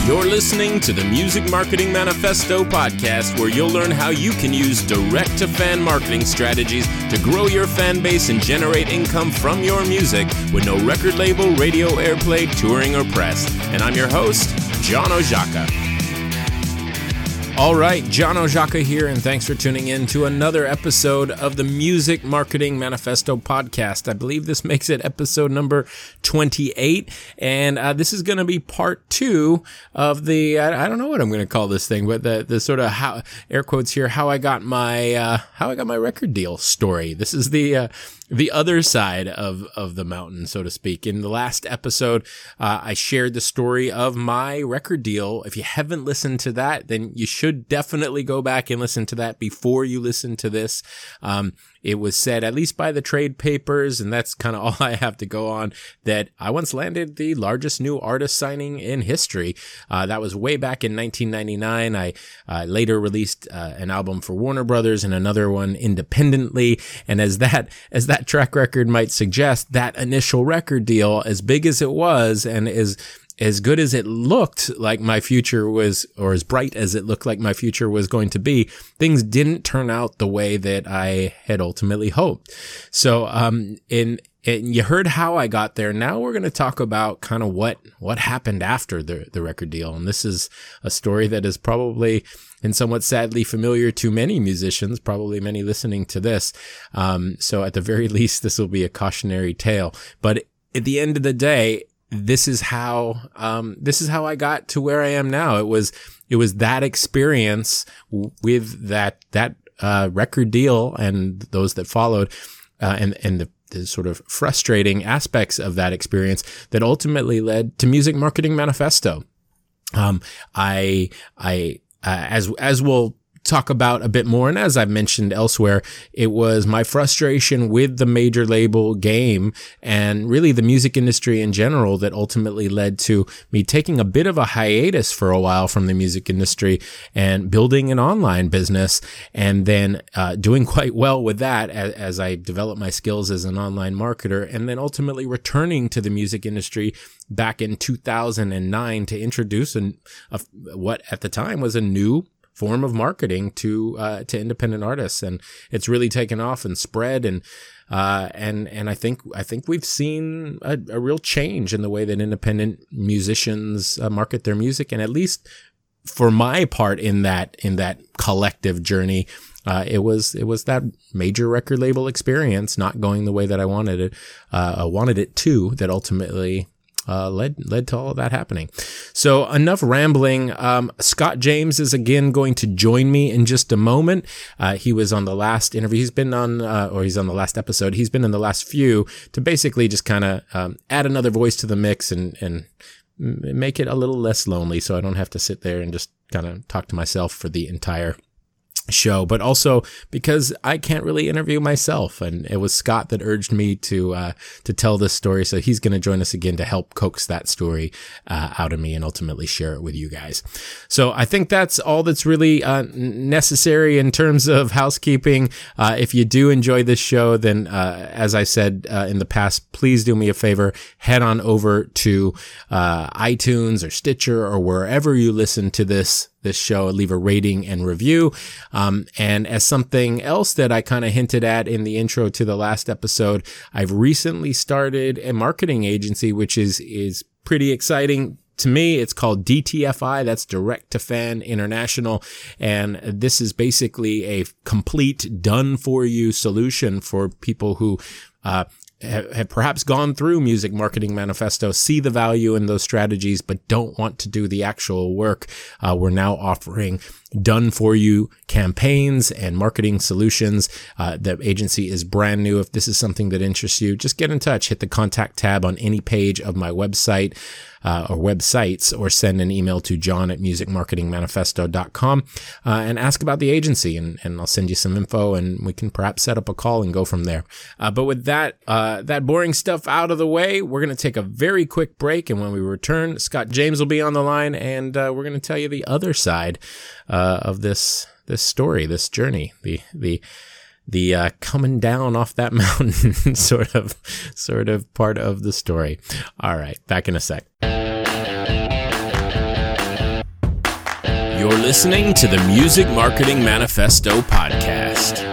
You're listening to the Music Marketing Manifesto podcast, where you'll learn how you can use direct-to-fan marketing strategies to grow your fan base and generate income from your music with no record label, radio airplay, touring, or press. And I'm your host, John Oszaka. All right, John Oszaka here, and thanks for tuning in to another episode of the Music Marketing Manifesto podcast. I believe this makes it episode number 28, and this is going to be part 2 of the, I don't know what I'm going to call this thing, but the sort of, how, air quotes here, how I got my record deal story. This is the other side of the mountain, so to speak. In the last episode, I shared the story of my record deal. If you haven't listened to that, then you should definitely go back and listen to that before you listen to this. It was said, at least by the trade papers, and that's kind of all I have to go on, that I once landed the largest new artist signing in history. That was way back in 1999. I later released an album for Warner Brothers and another one independently. And as that track record might suggest, that initial record deal, as big as it was and as good as it looked like my future was, or as bright as it looked like my future was going to be, things didn't turn out the way that I had ultimately hoped. So, and you heard how I got there. Now we're going to talk about kind of what happened after the record deal. And this is a story that is probably and somewhat sadly familiar to many musicians, probably many listening to this. So at the very least, this will be a cautionary tale. But at the end of the day, this is how I got to where I am now. It was that experience with that record deal and those that followed, and the sort of frustrating aspects of that experience that ultimately led to Music Marketing Manifesto. As we'll talk about a bit more, and as I've mentioned elsewhere, it was my frustration with the major label game and really the music industry in general that ultimately led to me taking a bit of a hiatus for a while from the music industry and building an online business, and then doing quite well with that as I developed my skills as an online marketer, and then ultimately returning to the music industry back in 2009 to introduce what at the time was a new form of marketing to independent artists, and it's really taken off and spread, and I think we've seen a real change in the way that independent musicians market their music, and at least for my part in that collective journey, it was that major record label experience not going the way that I wanted it to, that ultimately led to all of that happening. So enough rambling. Scott James is again going to join me in just a moment. He was on the last interview. He's been on, or he's on the last episode. He's been in the last few to basically just kind of add another voice to the mix and make it a little less lonely, so I don't have to sit there and just kind of talk to myself for the entire show, but also because I can't really interview myself, and it was Scott that urged me to tell this story, so he's going to join us again to help coax that story out of me and ultimately share it with you guys. So I think that's all that's really necessary in terms of housekeeping. If you do enjoy this show, then as I said in the past, please do me a favor, head on over to iTunes or Stitcher or wherever you listen to this show, leave a rating and review. And as something else that I kind of hinted at in the intro to the last episode, I've recently started a marketing agency, which is pretty exciting to me. It's called DTFI. That's Direct to Fan International. And this is basically a complete done for you solution for people who, have perhaps gone through Music Marketing Manifesto, see the value in those strategies, but don't want to do the actual work. We're now offering done for you campaigns and marketing solutions. The agency is brand new. If this is something that interests you, just get in touch. Hit the contact tab on any page of my website or websites, or send an email to john@musicmarketingmanifesto.com and ask about the agency, and I'll send you some info, and we can perhaps set up a call and go from there. But with that boring stuff out of the way, we're going to take a very quick break, and when we return, Scott James will be on the line, and we're going to tell you the other side of this story, this journey, the coming down off that mountain sort of part of the story. All right, back in a sec. You're listening to the Music Marketing Manifesto podcast.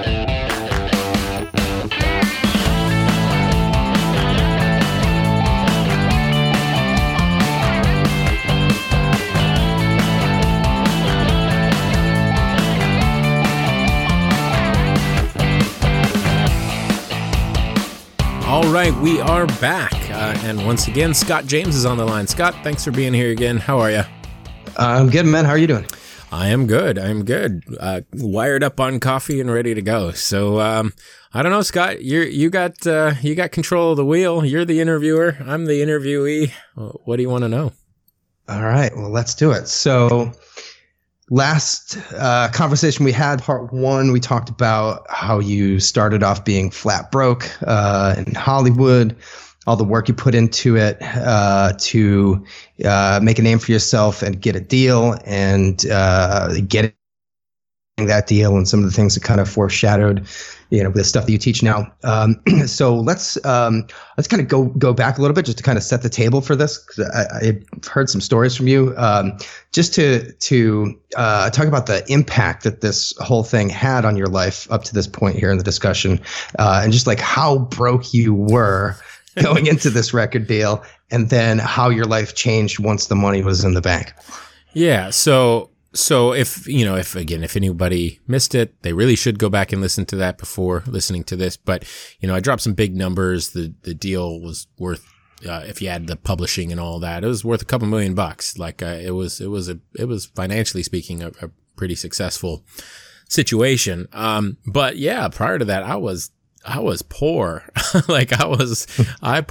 All right, we are back. And once again, Scott James is on the line. Scott, thanks for being here again. How are you? I'm good, man. How are you doing? I am good. Wired up on coffee and ready to go. So, I don't know, Scott, you got control of the wheel. You're the interviewer. I'm the interviewee. What do you want to know? All right. Well, let's do it. So last conversation we had, part one, we talked about how you started off being flat broke in Hollywood, all the work you put into it to make a name for yourself and get a deal and getting that deal and some of the things that kind of foreshadowed, the stuff that you teach now. So let's kind of go back a little bit just to kind of set the table for this, because I've heard some stories from you, just to talk about the impact that this whole thing had on your life up to this point here in the discussion, and just like how broke you were going into this record deal, and then how your life changed once the money was in the bank. Yeah. So if anybody missed it, they really should go back and listen to that before listening to this. But, I dropped some big numbers. The deal was worth, if you add the publishing and all that, it was worth a couple $1 million. Like, it was financially speaking, a pretty successful situation. But yeah, prior to that, I was poor. I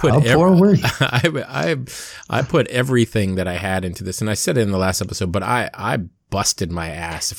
put everything that I had into this, and I said it in the last episode, but I busted my ass.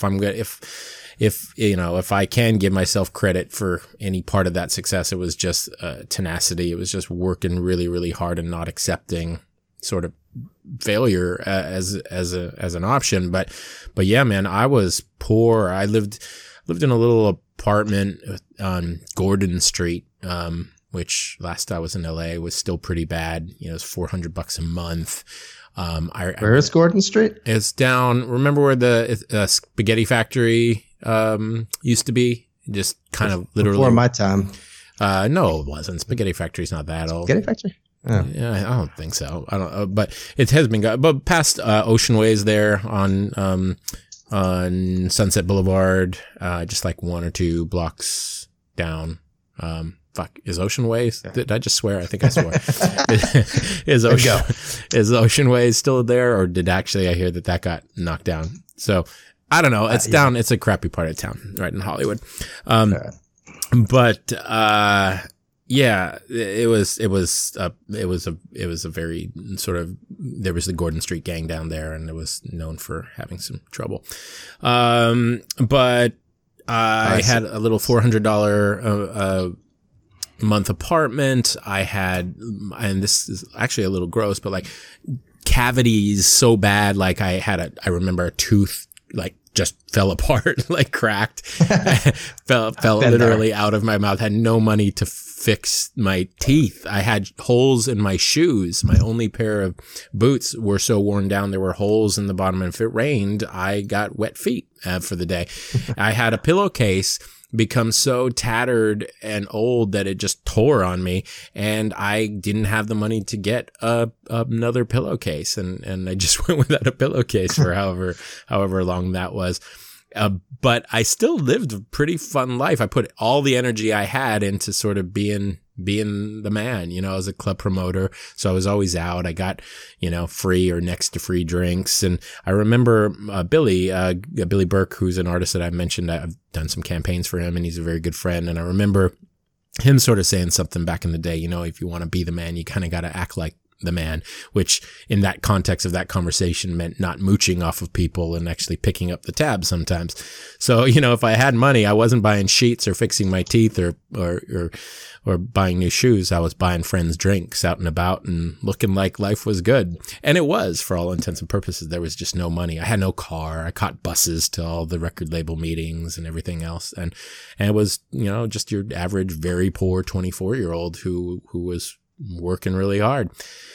If I can give myself credit for any part of that success, it was just tenacity. It was just working really, really hard and not accepting sort of failure as an option. But yeah, man, I was poor. I lived in a little apartment on Gordon Street, which last I was in LA was still pretty bad. It was $400 a month. Where is Gordon Street? It's down. Remember where the spaghetti factory used to be? Just kind of literally before my time. No, it wasn't. Spaghetti factory's not that old. Spaghetti factory? Oh. Yeah, I don't think so. I don't. But it has been. But past Ocean Ways there on Sunset Boulevard, just like 1 or 2 blocks down. Is Ocean Ways? Did I just swear? I think I swore. Is Ocean Ways still there, or did actually I hear that got knocked down? So I don't know. It's down. It's a crappy part of town, right in Hollywood. But yeah, it was a very sort of, there was the Gordon Street gang down there, and it was known for having some trouble. But I had a little $400 month apartment. I had, and this is actually a little gross, but like cavities so bad, like I remember a tooth like just fell apart, like cracked, fell literally out of my mouth. Had no money to fix my teeth. I had holes in my shoes. My only pair of boots were so worn down, there were holes in the bottom, and if it rained, I got wet feet for the day. I had a pillowcase become so tattered and old that it just tore on me, and I didn't have the money to get another pillowcase, and I just went without a pillowcase for however long that was. But I still lived a pretty fun life. I put all the energy I had into sort of being the man, as a club promoter. So I was always out. I got, free or next to free drinks. And I remember Billy Burke, who's an artist that I mentioned. I've done some campaigns for him, and he's a very good friend. And I remember him sort of saying something back in the day, if you want to be the man, you kind of got to act like the man, which in that context of that conversation meant not mooching off of people and actually picking up the tab sometimes. So, if I had money, I wasn't buying sheets or fixing my teeth or buying new shoes. I was buying friends drinks out and about and looking like life was good. And it was, for all intents and purposes. There was just no money. I had no car. I caught buses to all the record label meetings and everything else. And it was, just your average, very poor 24-year-old who was working really hard.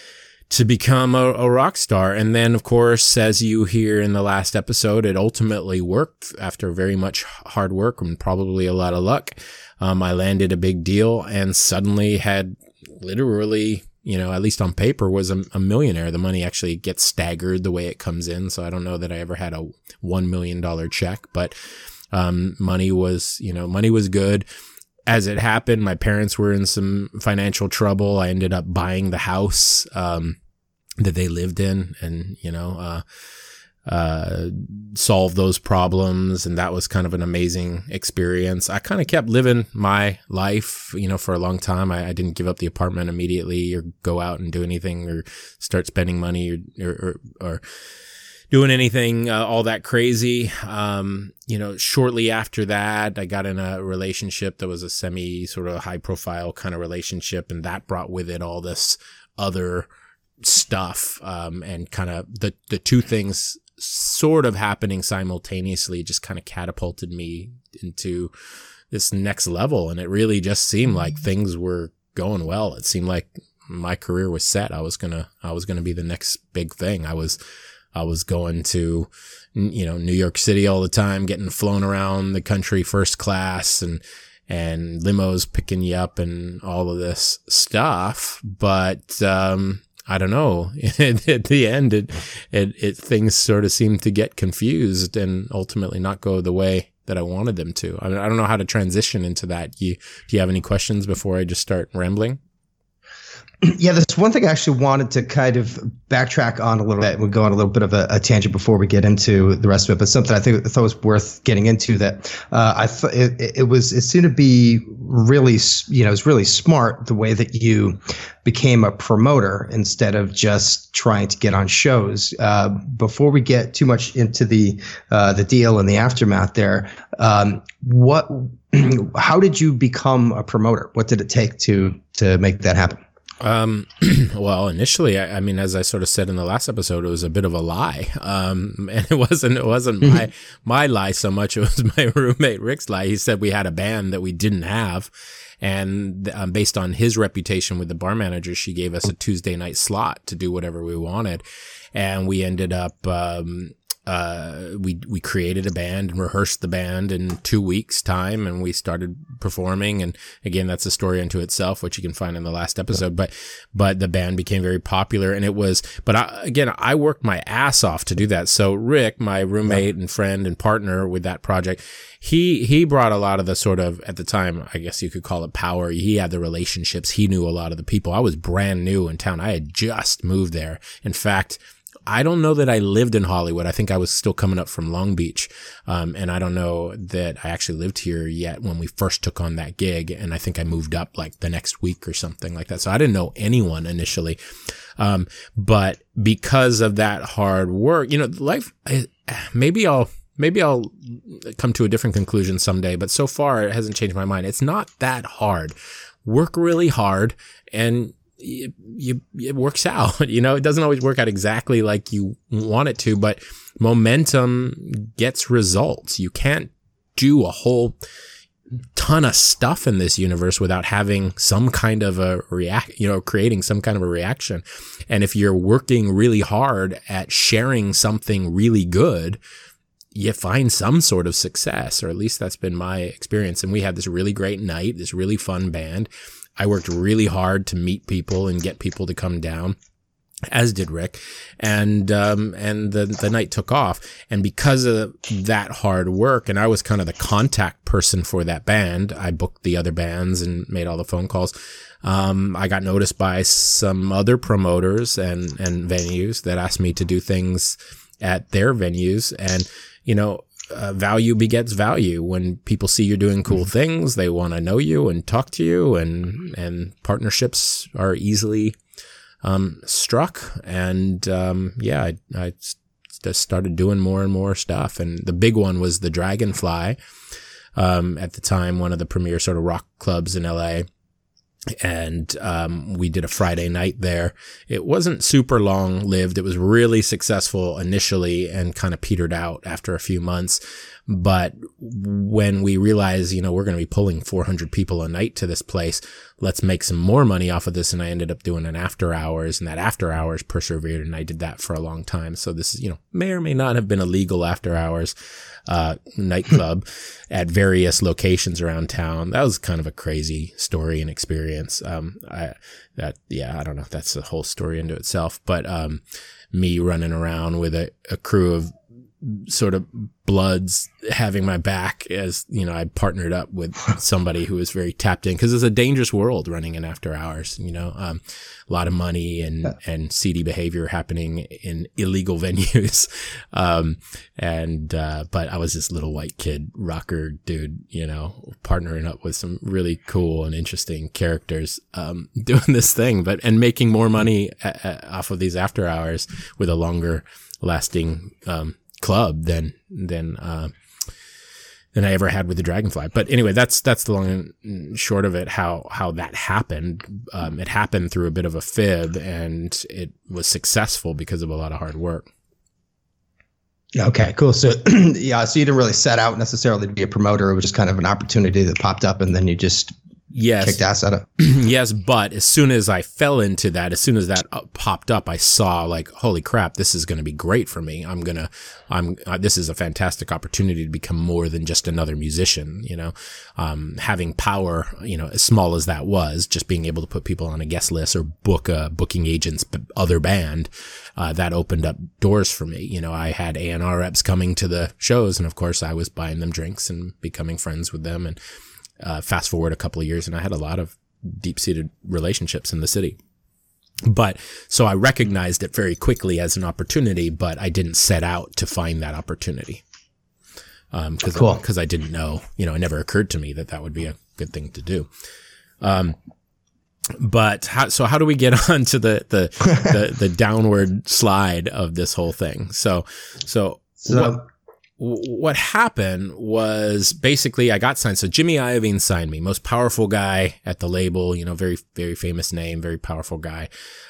to become a rock star. And then, of course, as you hear in the last episode, it ultimately worked after very much hard work and probably a lot of luck. I landed a big deal and suddenly had literally, at least on paper, was a millionaire. The money actually gets staggered the way it comes in. So I don't know that I ever had a $1 million check, but money was good. As it happened, my parents were in some financial trouble. I ended up buying the house that they lived in and, solve those problems. And that was kind of an amazing experience. I kind of kept living my life, for a long time. I didn't give up the apartment immediately or go out and do anything or start spending money or doing anything all that crazy. Shortly after that, I got in a relationship that was a semi sort of high profile kind of relationship. And that brought with it all this other stuff. And kind of the two things sort of happening simultaneously just kind of catapulted me into this next level. And it really just seemed like things were going well. It seemed like my career was set. I was gonna be the next big thing. I was going to, New York City all the time, getting flown around the country first class and limos picking you up and all of this stuff. But, I don't know. At the end, things sort of seemed to get confused and ultimately not go the way that I wanted them to. I don't know how to transition into that. Do you have any questions before I just start rambling? Yeah, there's one thing I actually wanted to kind of backtrack on a little bit. We'll go on a little bit of a tangent before we get into the rest of it, but something I thought was worth getting into that I thought it seemed to be really, it was really smart the way that you became a promoter instead of just trying to get on shows. Before we get too much into the deal and the aftermath there, how did you become a promoter? What did it take to make that happen? Well, initially, I mean, as I sort of said in the last episode, it was a bit of a lie. And it wasn't my lie so much. It was my roommate Rick's lie. He said we had a band that we didn't have. And based on his reputation with the bar manager, she gave us a Tuesday night slot to do whatever we wanted. And we ended up, we created a band and rehearsed the band in 2 weeks time, and we started performing. And again, that's a story unto itself, which you can find in the last episode. But the band became very popular, and I worked my ass off to do that. So Rick, my roommate and friend and partner with that project, he brought a lot of the sort of, at the time, I guess you could call it power. He had the relationships. He knew a lot of the people. I was brand new in town. I had just moved there. In fact, I don't know that I lived in Hollywood. I think I was still coming up from Long Beach. And I don't know that I actually lived here yet when we first took on that gig. And I think I moved up like the next week or something like that. So I didn't know anyone initially. But because of that hard work, life, maybe I'll come to a different conclusion someday, but so far it hasn't changed my mind. It's not that hard. Work really hard and it works out. It doesn't always work out exactly like you want it to, but momentum gets results. You can't do a whole ton of stuff in this universe without having some kind of a creating some kind of a reaction. And if you're working really hard at sharing something really good, you find some sort of success, or at least that's been my experience. And we had this really great night, this really fun band. I worked really hard to meet people and get people to come down, as did Rick. And the night took off. And because of that hard work, and I was kind of the contact person for that band, I booked the other bands and made all the phone calls. I got noticed by some other promoters and venues that asked me to do things at their venues. And, value begets value. When people see you're doing cool things, they want to know you and talk to you, and partnerships are easily struck. And I just started doing more and more stuff. And the big one was the Dragonfly, at the time, one of the premier sort of rock clubs in LA. And we did a Friday night there. It wasn't super long lived. It was really successful initially and kind of petered out after a few months. But when we realized, we're going to be pulling 400 people a night to this place, let's make some more money off of this. And I ended up doing an after hours, and that after hours persevered. And I did that for a long time. So this is, may or may not have been a legal after hours nightclub at various locations around town. That was kind of a crazy story and experience. I don't know if that's the whole story into itself, but me running around with a crew of sort of bloods having my back as, I partnered up with somebody who was very tapped in, because it's a dangerous world running in after hours, a lot of money and seedy behavior happening in illegal venues. But I was this little white kid rocker dude, partnering up with some really cool and interesting characters, doing this thing, and making more money off of these after hours with a longer lasting, club than I ever had with the Dragonfly. But anyway, that's the long and short of it, how that happened. It happened through a bit of a fib, and it was successful because of a lot of hard work. Okay, cool. So so you didn't really set out necessarily to be a promoter. It was just kind of an opportunity that popped up, and then you just kicked ass at it. Yes, but as soon as I fell into that, as soon as that popped up, I saw like, holy crap, this is going to be great for me. This is a fantastic opportunity to become more than just another musician, having power, as small as that was, just being able to put people on a guest list or book a booking agent's other band, that opened up doors for me. I had A&R reps coming to the shows, and of course I was buying them drinks and becoming friends with them. And fast forward a couple of years, and I had a lot of deep-seated relationships in the city. But so I recognized it very quickly as an opportunity, but I didn't set out to find that opportunity. Because I didn't know, it never occurred to me that would be a good thing to do. But how do we get on to the downward slide of this whole thing? So what happened was basically I got signed. So Jimmy Iovine signed me, most powerful guy at the label, very, very famous name, very powerful guy.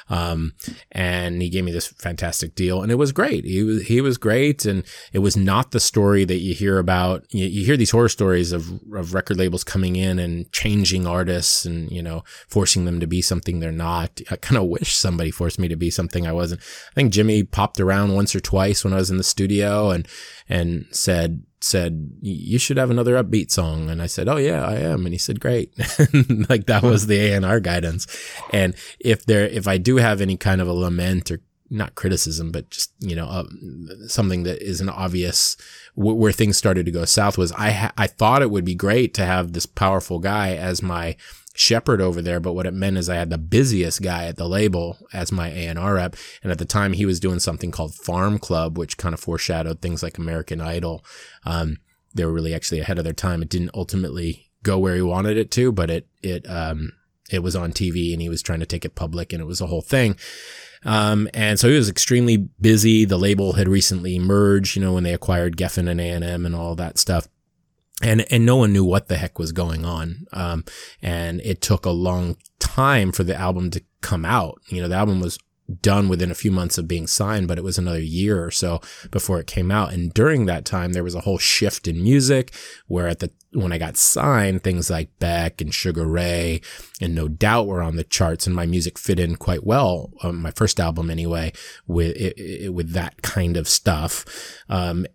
And he gave me this fantastic deal, and it was great. He was great. And it was not the story that you hear about. You hear these horror stories of record labels coming in and changing artists and, forcing them to be something they're not. I kind of wish somebody forced me to be something I wasn't. I think Jimmy popped around once or twice when I was in the studio and said, you should have another upbeat song. And I said, oh yeah, I am. And he said, great. Like that was the A&R guidance. And if I do have any kind of a lament or not criticism, but just, something that is an obvious where things started to go south was I thought it would be great to have this powerful guy as my shepherd over there, but what it meant is I had the busiest guy at the label as my A&R rep, and at the time he was doing something called Farm Club, which kind of foreshadowed things like American Idol. They were really actually ahead of their time. It didn't ultimately go where he wanted it to, but it was on TV, and he was trying to take it public, and it was a whole thing. And so he was extremely busy. The label had recently merged, when they acquired Geffen and A&M and all that stuff. And no one knew what the heck was going on. And it took a long time for the album to come out. The album was done within a few months of being signed, but it was another year or so before it came out. And during that time, there was a whole shift in music where when I got signed, things like Beck and Sugar Ray and No Doubt were on the charts, and my music fit in quite well, my first album anyway, with that kind of stuff. And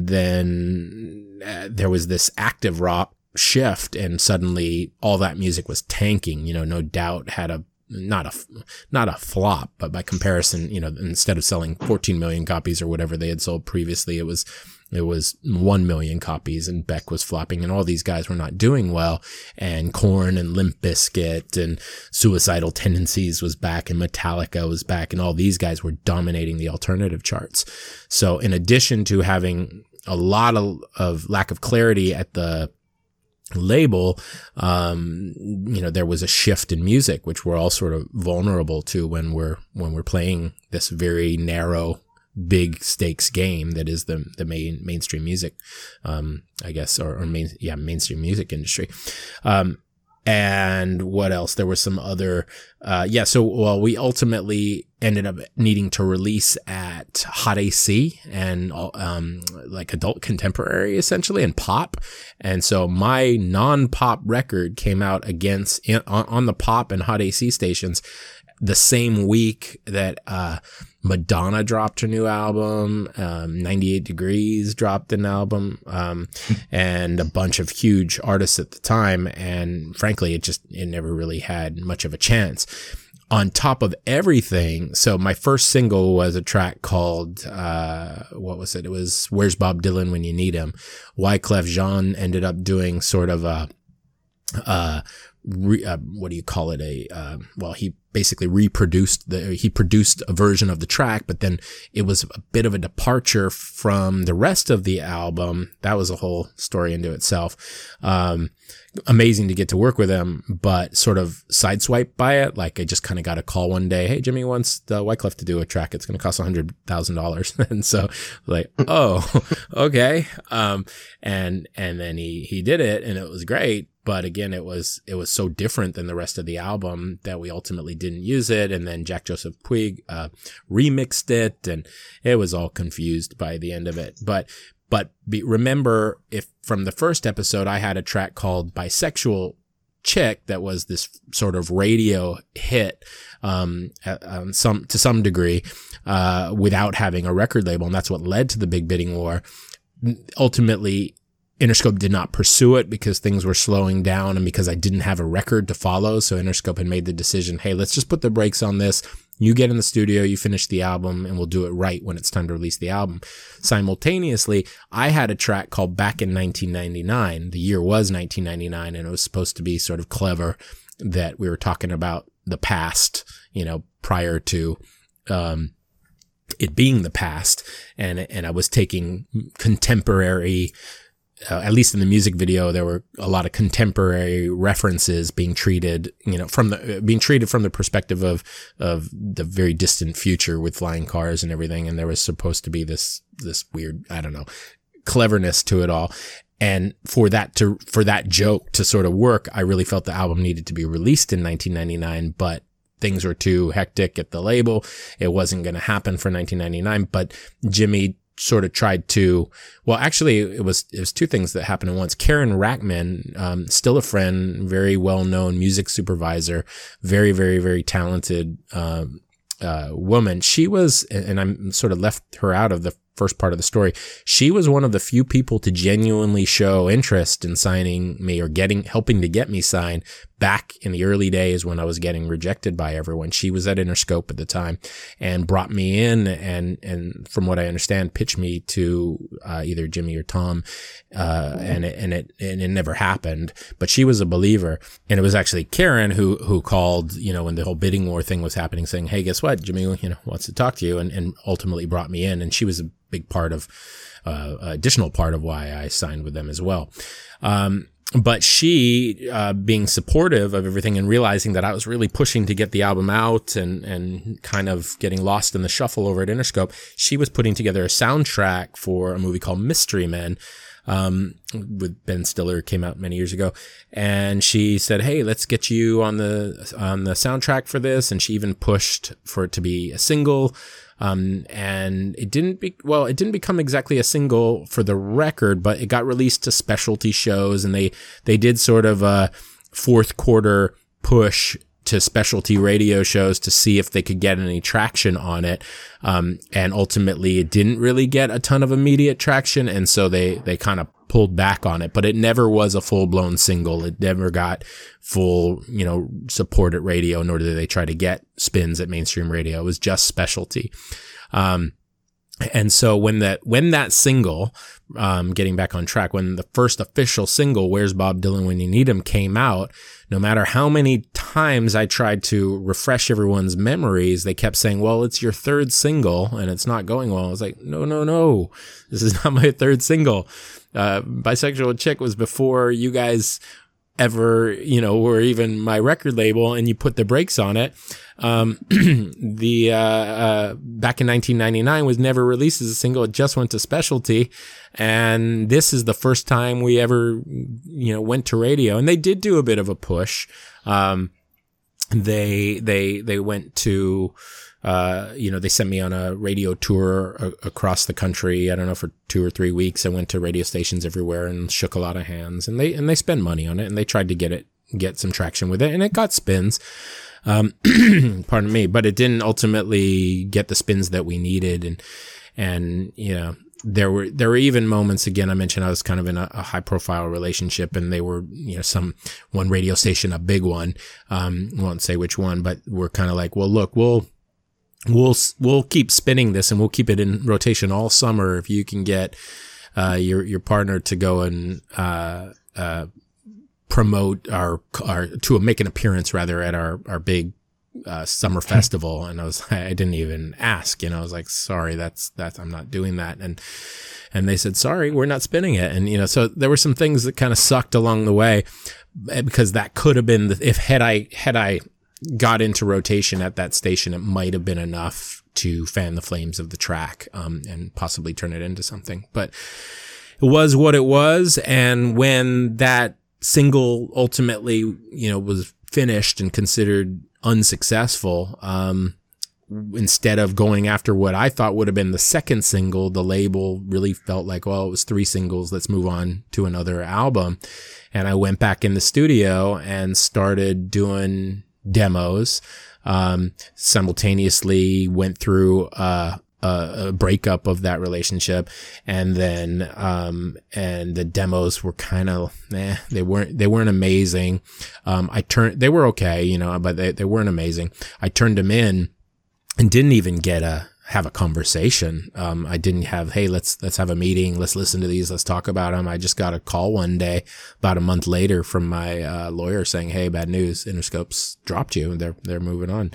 then there was this active rock shift, and suddenly all that music was tanking. No Doubt had not a flop, but by comparison, instead of selling 14 million copies or whatever they had sold previously, it was 1 million copies, and Beck was flopping, and all these guys were not doing well. And Korn and Limp Bizkit and Suicidal Tendencies was back, and Metallica was back, and all these guys were dominating the alternative charts. So in addition to having a lot of lack of clarity at the label, there was a shift in music, which we're all sort of vulnerable to when we're playing this very narrow, big stakes game that is the mainstream music, I guess, or mainstream music industry. And what else? There was some other, we ultimately ended up needing to release at Hot AC and, like adult contemporary essentially and pop. And so my non-pop record came out on the pop and Hot AC stations the same week that, Madonna dropped her new album, 98 Degrees dropped an album, and a bunch of huge artists at the time. And frankly, it never really had much of a chance. On top of everything, so my first single was a track called, what was it? It was Where's Bob Dylan When You Need Him? Wyclef Jean ended up doing sort of what do you call it? He basically produced a version of the track, but then it was a bit of a departure from the rest of the album. That was a whole story into itself. Amazing to get to work with him, but sort of sideswiped by it. Like I just kind of got a call one day. Hey, Jimmy wants the Wyclef to do a track. It's going to cost $100,000. And so like, oh, okay. And then he did it and it was great. But again, it was so different than the rest of the album that we ultimately didn't use it. And then Jack Joseph Puig, remixed it and it was all confused by the end of it. But remember, if from the first episode, I had a track called Bisexual Chick that was this sort of radio hit, to some degree, without having a record label. And that's what led to the big bidding war. Ultimately, Interscope did not pursue it because things were slowing down and because I didn't have a record to follow. So Interscope had made the decision, hey, let's just put the brakes on this. You get in the studio, you finish the album, and we'll do it right when it's time to release the album. Simultaneously, I had a track called Back in 1999. The year was 1999, and it was supposed to be sort of clever that we were talking about the past, prior to it being the past. And I was taking contemporary, at least in the music video, there were a lot of contemporary references being treated, from the perspective of the very distant future with flying cars and everything. And there was supposed to be this weird, I don't know, cleverness to it all. And for that joke to sort of work, I really felt the album needed to be released in 1999, but things were too hectic at the label. It wasn't going to happen for 1999, but Jimmy sort of tried to, actually it was two things that happened at once. Karen Rackman, still a friend, very well-known music supervisor, very, very, very talented, woman. She was, and I'm sort of left her out of the first part of the story. She was one of the few people to genuinely show interest in signing me or helping to get me signed back in the early days when I was getting rejected by everyone. She was at Interscope at the time and brought me in and from what I understand, pitched me to, either Jimmy or Tom. And it never happened, but she was a believer. And it was actually Karen who called, when the whole bidding war thing was happening, saying, hey, guess what? Jimmy, wants to talk to you, and ultimately brought me in. And she was a big part of, additional part of why I signed with them as well. But she, being supportive of everything and realizing that I was really pushing to get the album out and kind of getting lost in the shuffle over at Interscope, she was putting together a soundtrack for a movie called Mystery Men, with Ben Stiller, came out many years ago. And she said, hey, let's get you on the soundtrack for this. And she even pushed for it to be a single. And it didn't become exactly a single for the record, but it got released to specialty shows, and they did sort of a fourth quarter push to specialty radio shows to see if they could get any traction on it. And ultimately it didn't really get a ton of immediate traction. And so they kind of pulled back on it, but it never was a full blown single. It never got full, support at radio, nor did they try to get spins at mainstream radio. It was just specialty. And so when that single, getting back on track, when the first official single, Where's Bob Dylan When You Need Him, came out, no matter how many times I tried to refresh everyone's memories, they kept saying, well, it's your third single and it's not going well. I was like, no, this is not my third single. Bisexual Chick was before you guys ever, or even my record label, and you put the brakes on it. The back in 1999 was never released as a single. It just went to specialty, and this is the first time we ever went to radio. And they did do a bit of a push. They went to they sent me on a radio tour across the country. I don't know, for 2 or 3 weeks. I went to radio stations everywhere and shook a lot of hands, and they spent money on it, and they tried to get some traction with it, and it got spins. Pardon me, but it didn't ultimately get the spins that we needed. And there were even moments, again, I mentioned I was kind of in a high profile relationship, and they were, one radio station, a big one, won't say which one, but we're kind of like, well, look, we'll keep spinning this, and we'll keep it in rotation all summer if you can get your partner to go and promote to make an appearance rather at our big summer festival. And I didn't even ask, I was like, sorry, that's I'm not doing that. And they said, sorry, we're not spinning it. And so there were some things that kind of sucked along the way, because that could have been had I got into rotation at that station, it might have been enough to fan the flames of the track, and possibly turn it into something. But it was what it was. And when that single ultimately, was finished and considered unsuccessful, instead of going after what I thought would have been the second single, the label really felt like, well, it was 3 singles. Let's move on to another album. And I went back in the studio and started doing demos, simultaneously went through a breakup of that relationship, and then and the demos were kind of they weren't amazing. They were okay, but they weren't amazing. I turned them in and didn't even have a conversation. I didn't have, hey, let's have a meeting, let's listen to these, let's talk about them. I just got a call one day about a month later from my lawyer saying, hey, bad news, Interscope's dropped you, and they're moving on.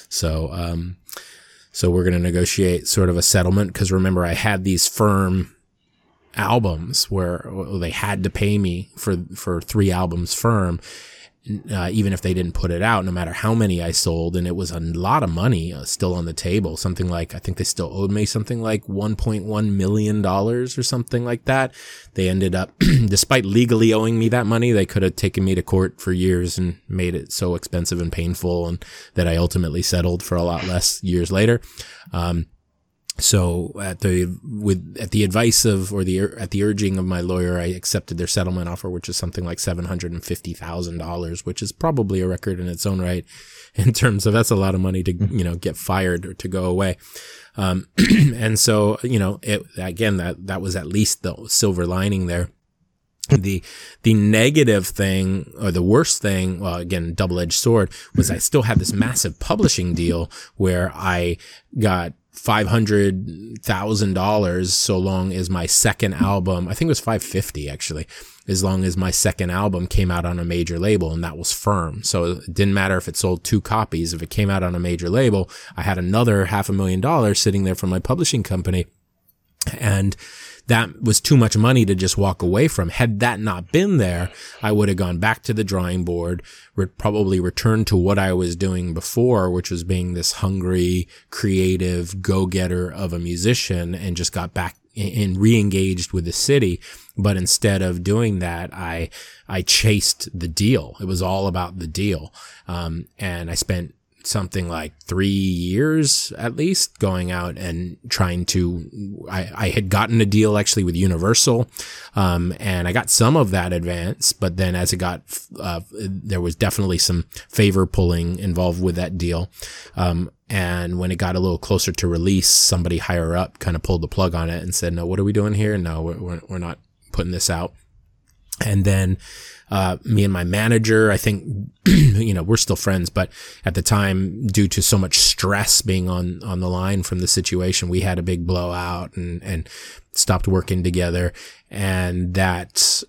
So we're going to negotiate sort of a settlement, because remember, I had these firm albums where they had to pay me for 3 albums firm, even if they didn't put it out, no matter how many I sold. And it was a lot of money still on the table. Something like, I think they still owed me something like $1.1 million or something like that. They ended up, despite legally owing me that money, they could have taken me to court for years and made it so expensive and painful, and that I ultimately settled for a lot less years later. So at the advice of, or at the urging of my lawyer, I accepted their settlement offer, which is something like $750,000, which is probably a record in its own right, in terms of, that's a lot of money to, get fired or to go away. And so, that was at least the silver lining there. The negative thing, or the worst thing, well, again, double-edged sword, was I still had this massive publishing deal where I got $500,000 so long as my second album, I think it was $550 actually, as long as my second album came out on a major label, and that was firm. So it didn't matter if it sold 2 copies. If it came out on a major label, I had another $500,000 sitting there from my publishing company. And that was too much money to just walk away from. Had that not been there, I would have gone back to the drawing board, probably returned to what I was doing before, which was being this hungry, creative go-getter of a musician, and just got back and re-engaged with the city. But instead of doing that, I chased the deal. It was all about the deal. And I spent something like 3 years at least going out and trying to, I had gotten a deal actually with Universal, and I got some of that advance, but then as it got, there was definitely some favor pulling involved with that deal. And when it got a little closer to release, somebody higher up kind of pulled the plug on it and said, no, what are we doing here? No, we're not putting this out. And then, me and my manager, I think, we're still friends, but at the time, due to so much stress being on the line from the situation, we had a big blowout and stopped working together. And that,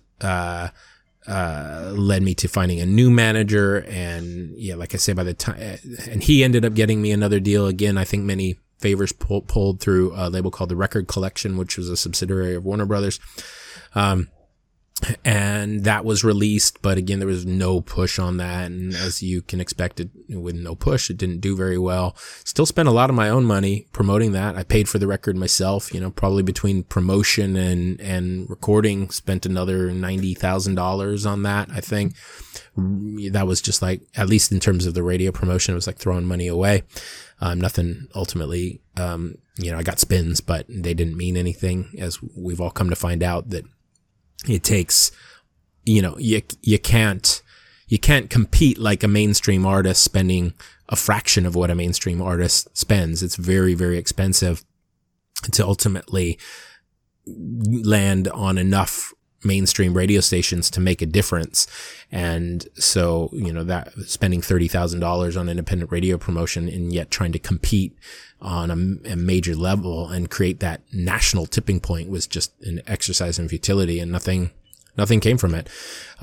led me to finding a new manager. And yeah, like I say, by the time, and he ended up getting me another deal again. I think many favors pulled through a label called the Record Collection, which was a subsidiary of Warner Brothers. And that was released, but again, there was no push on that. And as you can expect, it with no push, it didn't do very well. Still spent a lot of my own money promoting that. I paid for the record myself, probably between promotion and recording, spent another $90,000 on that. I think that was just like, at least in terms of the radio promotion, it was like throwing money away. Nothing ultimately, I got spins, but they didn't mean anything, as we've all come to find out that it takes, you can't compete like a mainstream artist spending a fraction of what a mainstream artist spends. It's very, very expensive to ultimately land on enough mainstream radio stations to make a difference. And so, that spending $30,000 on independent radio promotion and yet trying to compete on a major level and create that national tipping point was just an exercise in futility, and nothing came from it.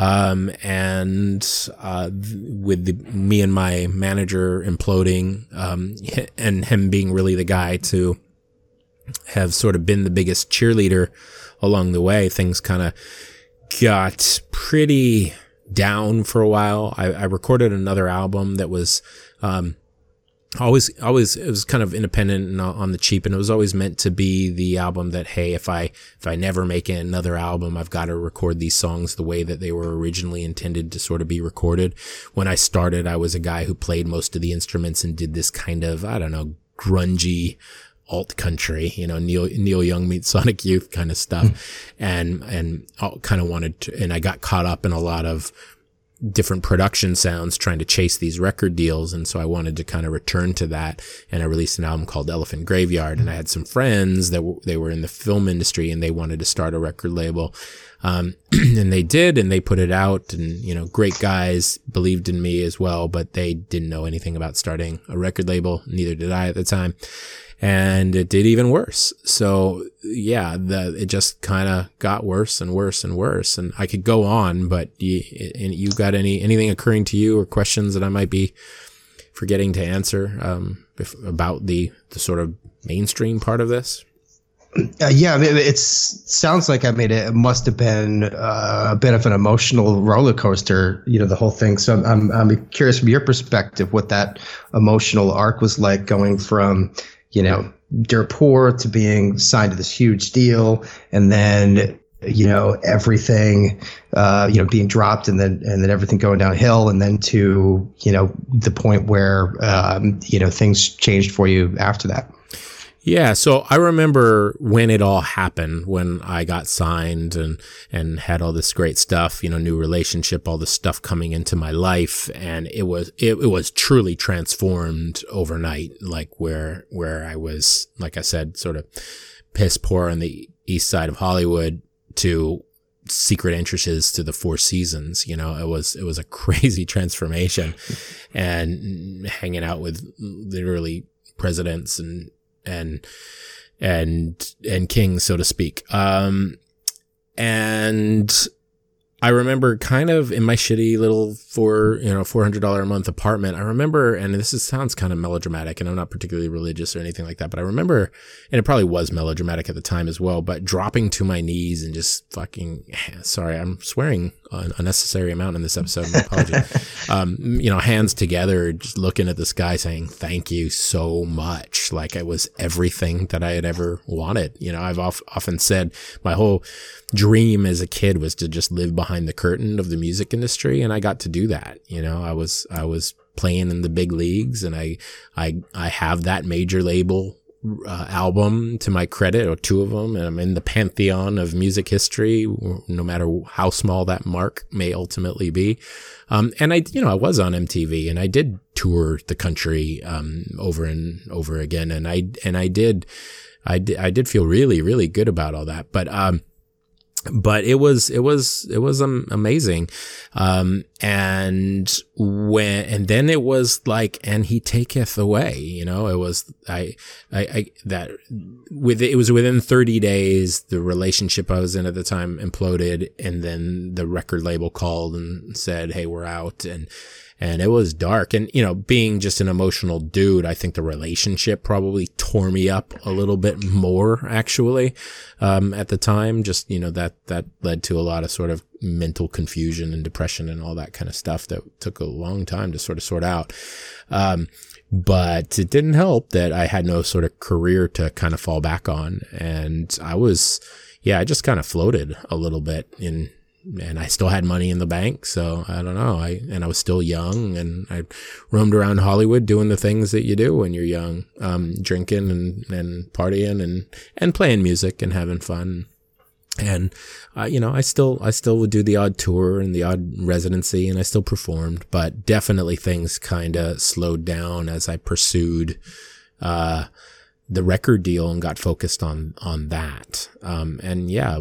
With me and my manager imploding, and him being really the guy to have sort of been the biggest cheerleader along the way, things kind of got pretty down for a while. I recorded another album that was, always, it was kind of independent and on the cheap, and it was always meant to be the album that, hey, if I never make another album, I've got to record these songs the way that they were originally intended to sort of be recorded. When I started, I was a guy who played most of the instruments and did this kind of, I don't know, grungy alt country, Neil Young meets Sonic Youth kind of stuff. And kind of wanted to, and I got caught up in a lot of different production sounds trying to chase these record deals. And so I wanted to kind of return to that. And I released an album called Elephant Graveyard. And I had some friends that they were in the film industry and they wanted to start a record label. And they did, and they put it out, and, great guys believed in me as well, but they didn't know anything about starting a record label. Neither did I at the time. And it did even worse. So yeah, it just kind of got worse and worse and worse. And I could go on, but you got anything occurring to you or questions that I might be forgetting to answer, about the sort of mainstream part of this? Yeah, I mean, it sounds like it must have been a bit of an emotional roller coaster, the whole thing. So I'm curious from your perspective what that emotional arc was like, going from, dirt poor to being signed to this huge deal, and then, everything, being dropped, and then everything going downhill, and then to, the point where, things changed for you after that. Yeah, so I remember when it all happened, when I got signed and had all this great stuff, new relationship, all this stuff coming into my life, and it was truly transformed overnight, like where I was, like I said, sort of piss poor on the east side of Hollywood to secret entrances to the Four Seasons. It was a crazy transformation, and hanging out with literally presidents and kings, so to speak. And I remember kind of in my shitty little $400 a month apartment, I remember, and sounds kind of melodramatic, and I'm not particularly religious or anything like that, but I remember, and it probably was melodramatic at the time as well, but dropping to my knees and just sorry, I'm swearing an unnecessary amount in this episode. My apologies. Hands together, just looking at the sky saying, thank you so much. Like it was everything that I had ever wanted. I've often said my whole dream as a kid was to just live behind the curtain of the music industry. And I got to do that. I was playing in the big leagues, and I have that major label album to my credit, or two of them, and I'm in the pantheon of music history, no matter how small that mark may ultimately be. And I was on MTV, and I did tour the country, over and over again. And I did feel really, really good about all that. But it was amazing. And then it was like, and he taketh away, it was, it was within 30 days, the relationship I was in at the time imploded. And then the record label called and said, hey, we're out. and it was dark. And, you know, being just an emotional dude, I think the relationship probably tore me up a little bit more, actually, at the time. Just, you know, that led to a lot of sort of mental confusion and depression and all that kind of stuff that took a long time to sort of sort out. But it didn't help that I had no sort of career to kind of fall back on. And I just kind of floated a little bit and I still had money in the bank. So I don't know. I was still young, and I roamed around Hollywood doing the things that you do when you're young, drinking and partying and playing music and having fun. And, you know, I still would do the odd tour and the odd residency, and I still performed, but definitely things kind of slowed down as I pursued, the record deal and got focused on that. And yeah,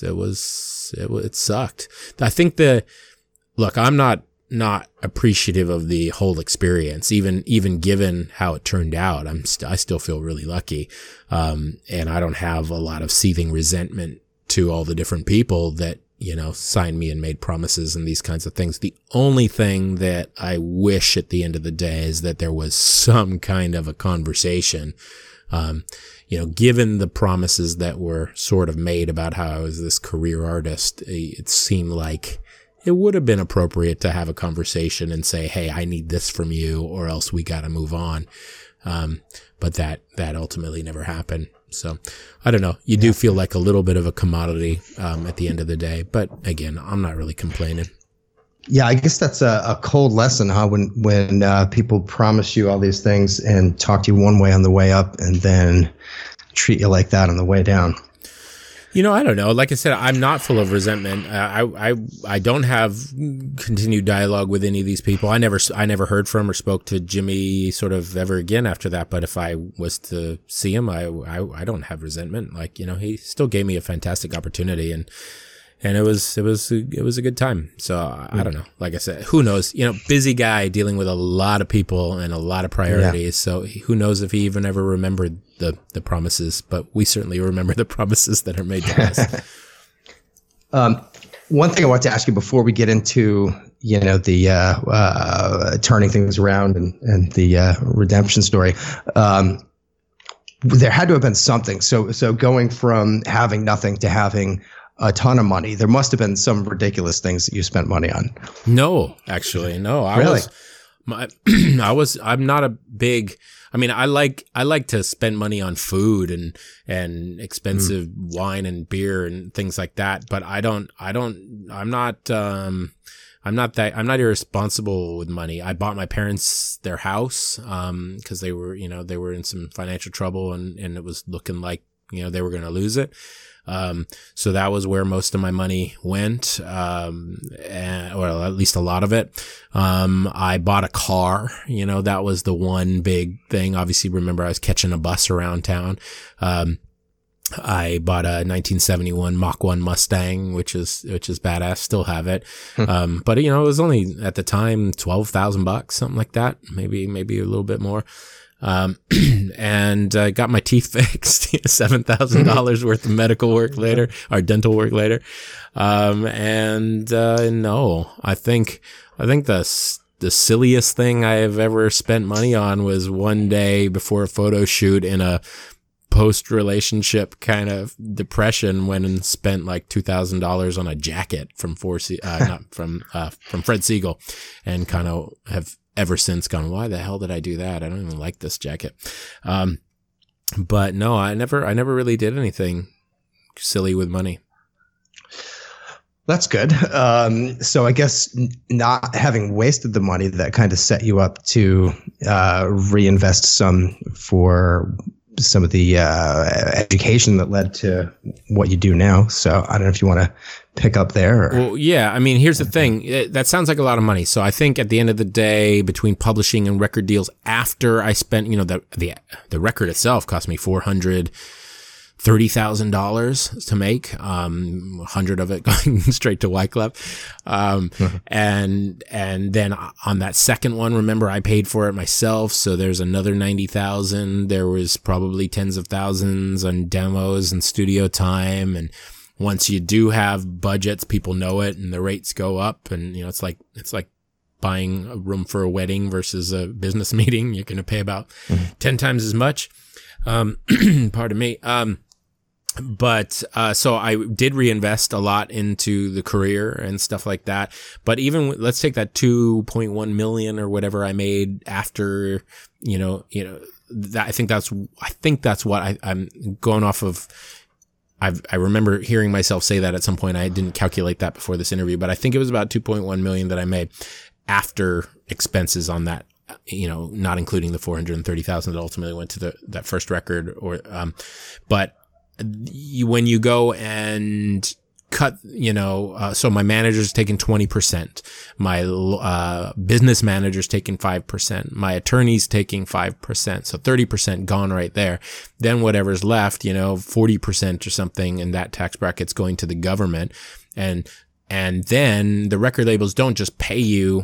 it sucked. I think look, I'm not appreciative of the whole experience, even given how it turned out. I still feel really lucky. And I don't have a lot of seething resentment to all the different people that, you know, signed me and made promises and these kinds of things. The only thing that I wish at the end of the day is that there was some kind of a conversation. You know, given the promises that were sort of made about how I was this career artist, it seemed like it would have been appropriate to have a conversation and say, hey, I need this from you, or else we got to move on. But that ultimately never happened. So I don't know. You do feel like a little bit of a commodity, at the end of the day, but again, I'm not really complaining. Yeah, I guess that's a cold lesson, huh? When people promise you all these things and talk to you one way on the way up, and then treat you like that on the way down. You know, I don't know. Like I said, I'm not full of resentment. I don't have continued dialogue with any of these people. I never heard from or spoke to Jimmy sort of ever again after that. But if I was to see him, I don't have resentment. Like, you know, he still gave me a fantastic opportunity, and it was a good time. So I don't know. Like I said, who knows? You know, busy guy dealing with a lot of people and a lot of priorities. Yeah. So who knows if he even ever remembered the promises? But we certainly remember the promises that are made to us. One thing I want to ask you before we get into, you know, the turning things around and the redemption story. There had to have been something. So going from having nothing to having a ton of money, there must have been some ridiculous things that you spent money on. No, actually, no. I'm not a big, I mean, I like to spend money on food and expensive wine and beer and things like that, but I'm not irresponsible with money. I bought my parents their house, cause they were in some financial trouble and it was looking like, you know, they were going to lose it. So that was where most of my money went, or at least a lot of it. I bought a car, you know, that was the one big thing. Obviously, remember I was catching a bus around town. I bought a 1971 Mach 1 Mustang, which is badass. Still have it. But you know, it was only at the time $12,000, something like that. Maybe a little bit more. And I got my teeth fixed, $7,000 worth of medical work later, or dental work later. No, I think the silliest thing I have ever spent money on was one day before a photo shoot in a post-relationship kind of depression, went and spent like $2,000 on a jacket from from Fred Siegel, and kind of have ever since gone, why the hell did I do that? I don't even like this jacket. But no, I never really did anything silly with money. That's good. So I guess not having wasted the money, that kind of set you up to reinvest some for some of the education that led to what you do now. So I don't know if you want to pick up there. Or. Well, yeah. I mean, here's the thing. That sounds like a lot of money. So I think at the end of the day, between publishing and record deals, after I spent, you know, the record itself cost me $430,000 to make, 100 of it going straight to Wyclef. And then on that second one, remember I paid for it myself. So there's another 90,000. There was probably tens of thousands on demos and studio time. And once you do have budgets, people know it and the rates go up, and, you know, it's like buying a room for a wedding versus a business meeting. You're going to pay about 10 times as much. Pardon me. So I did reinvest a lot into the career and stuff like that. But even let's take that 2.1 million or whatever I made after, that I think that's what I'm going off of. I remember hearing myself say that at some point. I didn't calculate that before this interview, but I think it was about 2.1 million that I made after expenses on that, not including the 430,000 that ultimately went to that first record but when you go and cut, so my manager's taking 20%, my business manager's taking 5%, my attorney's taking 5%, so 30% gone right there. Then whatever's left, 40% or something in that tax bracket's going to the government, and then the record labels don't just pay you,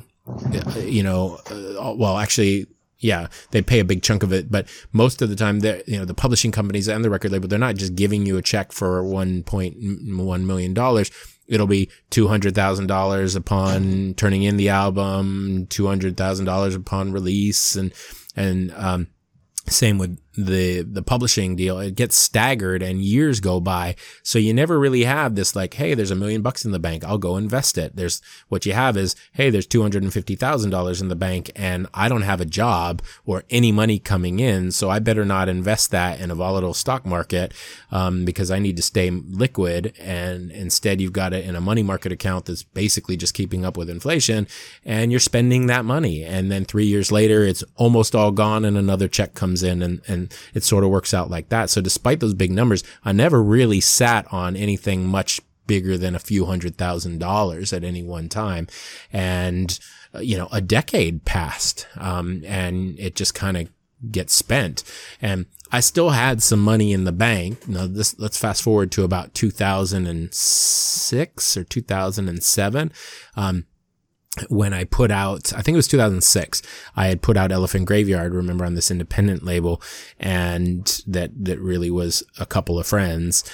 well, actually, yeah, they pay a big chunk of it, but most of the time, the publishing companies and the record label, they're not just giving you a check for $1.1 million. It'll be $200,000 upon turning in the album, $200,000 upon release, and same with the publishing deal. It gets staggered and years go by. So you never really have this like, hey, there's $1 million in the bank. I'll go invest it. What you have is, hey, there's $250,000 in the bank and I don't have a job or any money coming in. So I better not invest that in a volatile stock market, because I need to stay liquid. And instead you've got it in a money market account that's basically just keeping up with inflation, and you're spending that money. And then 3 years later, it's almost all gone and another check comes in, and it sort of works out like that. So despite those big numbers, I never really sat on anything much bigger than a few $100,000 at any one time. And, a decade passed, and it just kind of gets spent. And I still had some money in the bank. Now let's fast forward to about 2006 or 2007. When I put out, I think it was 2006, I had put out Elephant Graveyard, remember, on this independent label, and that really was a couple of friends,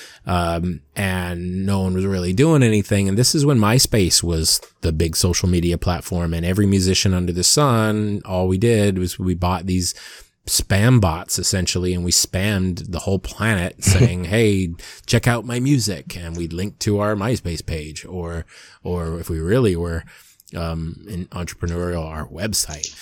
and no one was really doing anything. And this is when MySpace was the big social media platform, and every musician under the sun, all we did was we bought these spam bots essentially, and we spammed the whole planet saying, hey, check out my music. And we'd link to our MySpace page, or if we really were in entrepreneurial, our website.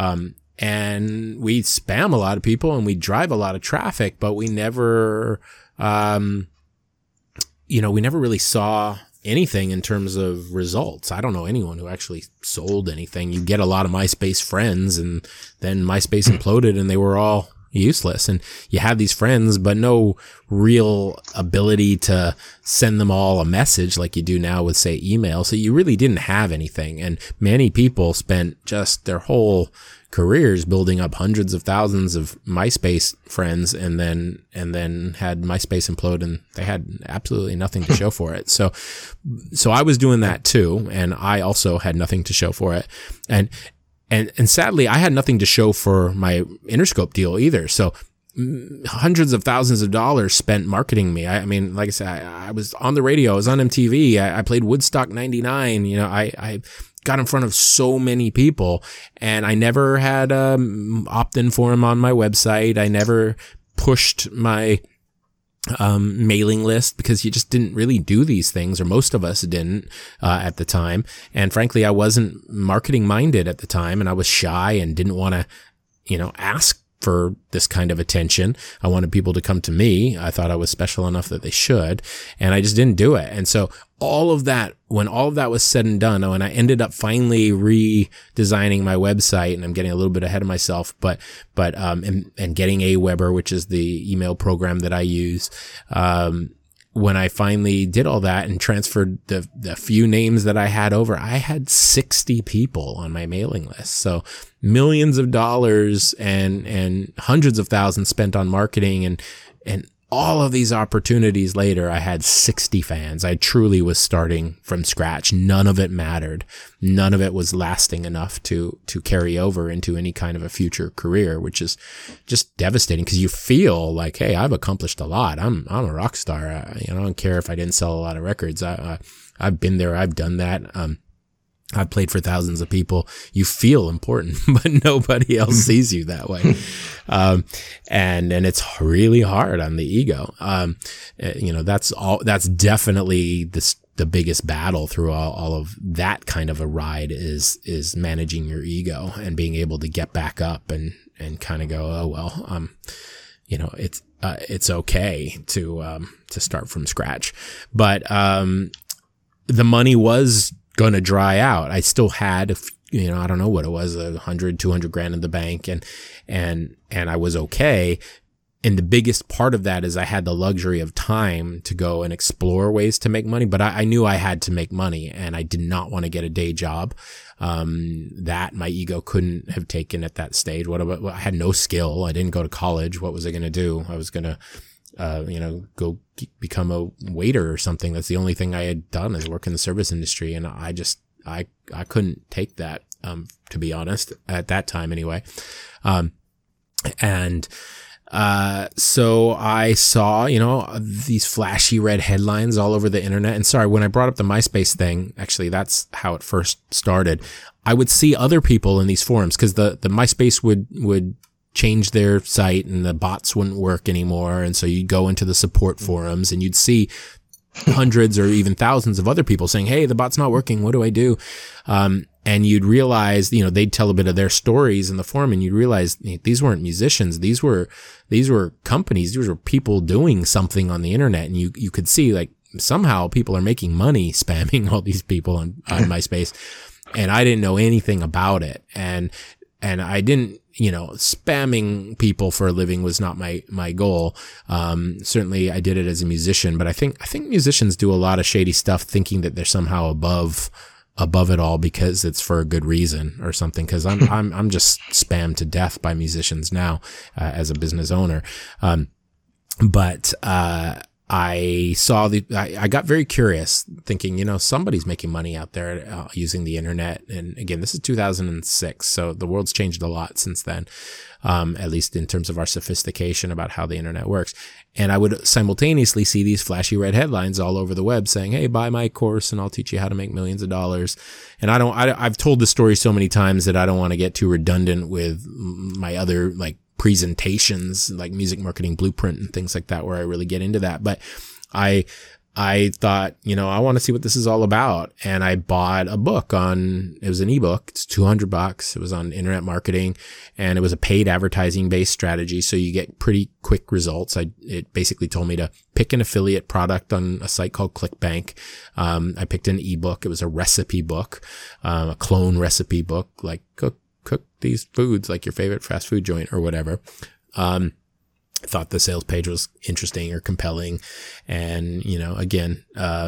And we spam a lot of people and we drive a lot of traffic, but we never, we never really saw anything in terms of results. I don't know anyone who actually sold anything. You get a lot of MySpace friends, and then MySpace imploded and they were all useless. And you have these friends, but no real ability to send them all a message like you do now with, say, email. So you really didn't have anything. And many people spent just their whole careers building up hundreds of thousands of MySpace friends, and then had MySpace implode and they had absolutely nothing to show for it. So I was doing that too. And I also had nothing to show for it. And sadly, I had nothing to show for my Interscope deal either. So hundreds of thousands of dollars spent marketing me. I mean, like I said, I was on the radio. I was on MTV. I played Woodstock 99. I got in front of so many people, and I never had opt-in form on my website. I never pushed my mailing list, because you just didn't really do these things, or most of us didn't at the time. And frankly, I wasn't marketing minded at the time, and I was shy and didn't want to, ask for this kind of attention. I wanted people to come to me. I thought I was special enough that they should, and I just didn't do it. And so when all of that was said and done, and I ended up finally redesigning my website, and I'm getting a little bit ahead of myself, but and getting Aweber, which is the email program that I use, when I finally did all that and transferred the few names that I had over, I had 60 people on my mailing list. So millions of dollars and hundreds of thousands spent on marketing, and all of these opportunities later, I had 60 fans. I truly was starting from scratch. None of it mattered. None of it was lasting enough to carry over into any kind of a future career, which is just devastating, because you feel like, hey, I've accomplished a lot. I'm a rock star. I don't care if I didn't sell a lot of records. I've been there. I've done that. I've played for thousands of people. You feel important, but nobody else sees you that way. And it's really hard on the ego. That's definitely the biggest battle through all of that kind of a ride is managing your ego and being able to get back up and kind of go, oh, well, it's okay to start from scratch. But, the money was going to dry out. I still had, I don't know what it was, 100, 200 grand in the bank, and I was okay. And the biggest part of that is I had the luxury of time to go and explore ways to make money, but I knew I had to make money, and I did not want to get a day job. That my ego couldn't have taken at that stage. I had no skill. I didn't go to college. What was I going to do? I was going to, go become a waiter or something. That's the only thing I had done is work in the service industry. And I couldn't take that, to be honest, at that time anyway. So I saw, these flashy red headlines all over the internet. And sorry, when I brought up the MySpace thing, actually, that's how it first started. I would see other people in these forums because the MySpace would change their site and the bots wouldn't work anymore. And so you'd go into the support forums and you'd see hundreds or even thousands of other people saying, hey, the bot's not working. What do I do? And you'd realize, they'd tell a bit of their stories in the forum, and you'd realize these weren't musicians. These were companies. These were people doing something on the internet. And you could see like somehow people are making money spamming all these people on MySpace. And I didn't know anything about it. And I didn't, spamming people for a living was not my goal. Certainly I did it as a musician, but I think musicians do a lot of shady stuff thinking that they're somehow above it all because it's for a good reason or something. Cause I'm just spammed to death by musicians now, as a business owner. I saw I got very curious thinking, somebody's making money out there using the internet. And again, this is 2006. So the world's changed a lot since then, at least in terms of our sophistication about how the internet works. And I would simultaneously see these flashy red headlines all over the web saying, hey, buy my course and I'll teach you how to make millions of dollars. And I've told the story so many times that I don't want to get too redundant with my other like presentations like Music Marketing Blueprint and things like that, where I really get into that. But I thought, I want to see what this is all about. And I bought a book it was an ebook. It's $200. It was on internet marketing, and it was a paid advertising based strategy. So you get pretty quick results. It basically told me to pick an affiliate product on a site called ClickBank. I picked an ebook. It was a recipe book, a clone recipe book, like cook these foods like your favorite fast food joint or whatever. I thought the sales page was interesting or compelling. And, again,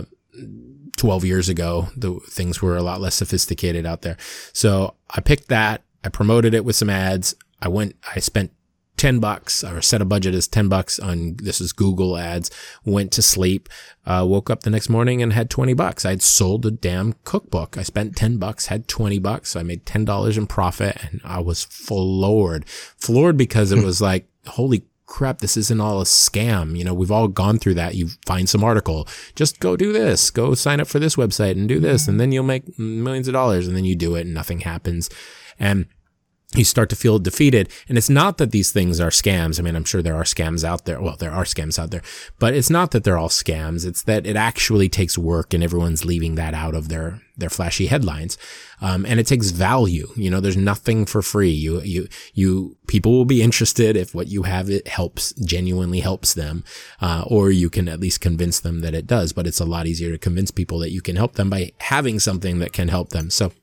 12 years ago, the things were a lot less sophisticated out there. So I picked that. I promoted it with some ads. I spent $10 or set a budget as $10 on, this is Google ads, went to sleep, woke up the next morning and had $20. I'd sold a damn cookbook. I spent $10, had $20. So I made $10 in profit, and I was floored because it was like, holy crap, this isn't all a scam. We've all gone through that. You find some article, just go do this, go sign up for this website and do this, and then you'll make millions of dollars, and then you do it and nothing happens. And you start to feel defeated. And it's not that these things are scams. I mean, I'm sure there are scams out there. Well, there are scams out there, but it's not that they're all scams. It's that it actually takes work, and everyone's leaving that out of their flashy headlines. And it takes value. There's nothing for free. People will be interested if what you have, it genuinely helps them. Or you can at least convince them that it does, but it's a lot easier to convince people that you can help them by having something that can help them. So,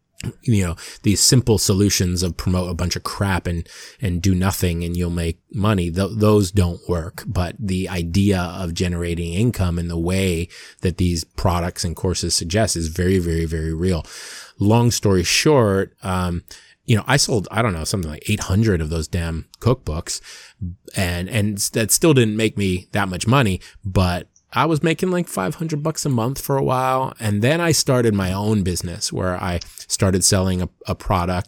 these simple solutions of promote a bunch of crap and do nothing and you'll make money, those don't work. But the idea of generating income in the way that these products and courses suggest is very, very, very real. Long story short, I sold, I don't know, something like 800 of those damn cookbooks, and that still didn't make me that much money, but I was making like $500 a month for a while. And then I started my own business where I started selling a product,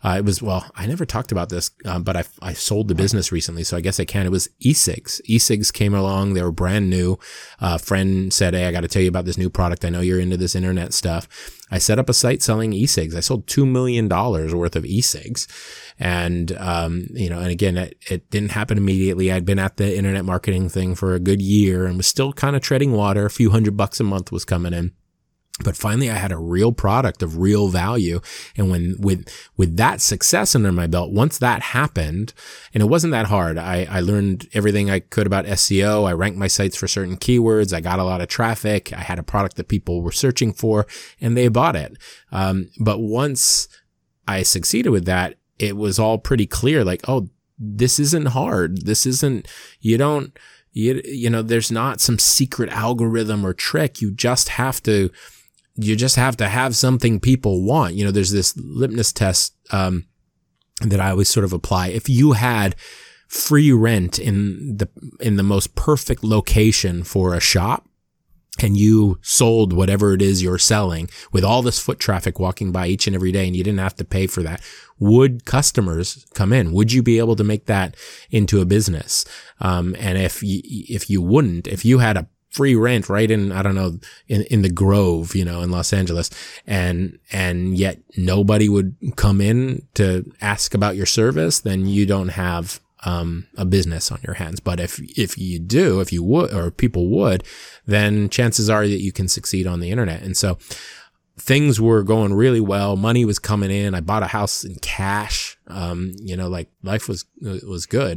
It was, well, I never talked about this, but I sold the business recently, so I guess I can. It was e-cigs. E-cigs came along. They were brand new. A friend said, hey, I got to tell you about this new product. I know you're into this internet stuff. I set up a site selling e-cigs. I sold $2 million worth of e-cigs. And, and again, it didn't happen immediately. I'd been at the internet marketing thing for a good year and was still kind of treading water. A few $100 a month was coming in. But finally, I had a real product of real value. And when, with that success under my belt, once that happened, and it wasn't that hard, I learned everything I could about SEO. I ranked my sites for certain keywords. I got a lot of traffic. I had a product that people were searching for and they bought it. But once I succeeded with that, it was all pretty clear, like, oh, this isn't hard. This isn't, there's not some secret algorithm or trick. You just have to have something people want. There's this litmus test, that I always sort of apply. If you had free rent in the most perfect location for a shop, and you sold whatever it is you're selling with all this foot traffic walking by each and every day, and you didn't have to pay for that, would customers come in? Would you be able to make that into a business? And if you wouldn't, if you had a free rent right in, I don't know, in the Grove, in Los Angeles, and yet nobody would come in to ask about your service, then you don't have a business on your hands. But if you would, or people would, then chances are that you can succeed on the internet. And so things were going really well. Money was coming in. I bought a house in cash. Like life was good.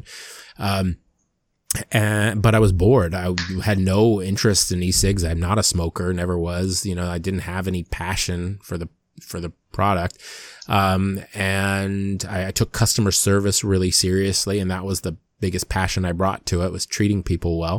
But I was bored. I had no interest in e-cigs. I'm not a smoker, never was. I didn't have any passion for the product. And I took customer service really seriously, and that was the biggest passion I brought to it, was treating people well.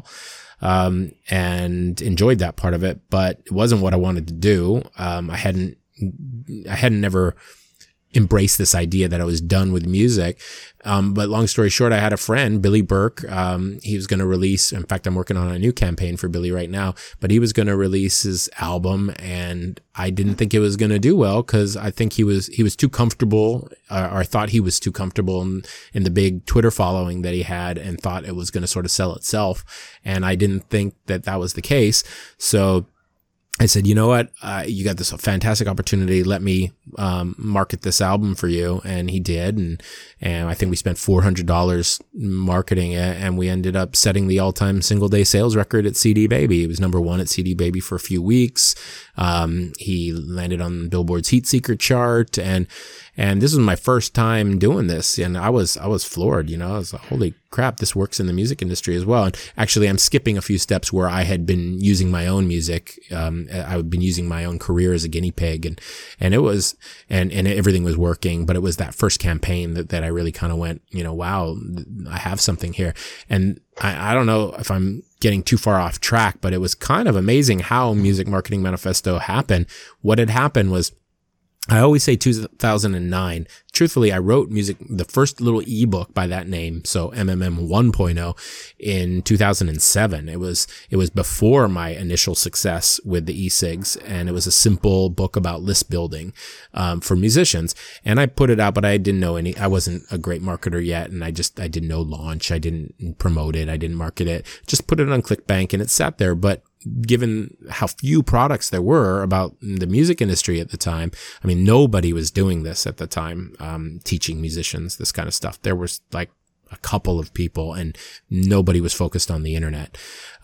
And enjoyed that part of it, but it wasn't what I wanted to do. I hadn't never embraced this idea that I was done with music. But long story short, I had a friend, Billy Burke. He was going to release, in fact, I'm working on a new campaign for Billy right now, but he was going to release his album, and I didn't think it was going to do well because I think he was too comfortable, or I thought he was too comfortable in the big Twitter following that he had, and thought it was going to sort of sell itself. And I didn't think that was the case. So I said, you know what? You got this fantastic opportunity. Let me market this album for you. And he did. And I think we spent $400 marketing it. And we ended up setting the all-time single-day sales record at CD Baby. He was number one at CD Baby for a few weeks. He landed on Billboard's Heat Seeker chart. And this was my first time doing this. And I was floored. I was like, holy crap, this works in the music industry as well. And actually, I'm skipping a few steps where I had been using my own music. I've been using my own career as a guinea pig, and it was, and everything was working, but it was that first campaign that I really kind of went, wow, I have something here. And I don't know if I'm getting too far off track, but it was kind of amazing how Music Marketing Manifesto happened. What had happened was, I always say 2009. Truthfully, I wrote the first little ebook by that name, so MMM 1.0, in 2007. It was before my initial success with the e-cigs, and it was a simple book about list building for musicians. And I put it out, but I didn't know I wasn't a great marketer yet, and I did no launch. I didn't promote it. I didn't market it. Just put it on ClickBank, and it sat there. But given how few products there were about the music industry at the time, I mean, nobody was doing this at the time, teaching musicians this kind of stuff. There was like a couple of people, and nobody was focused on the internet.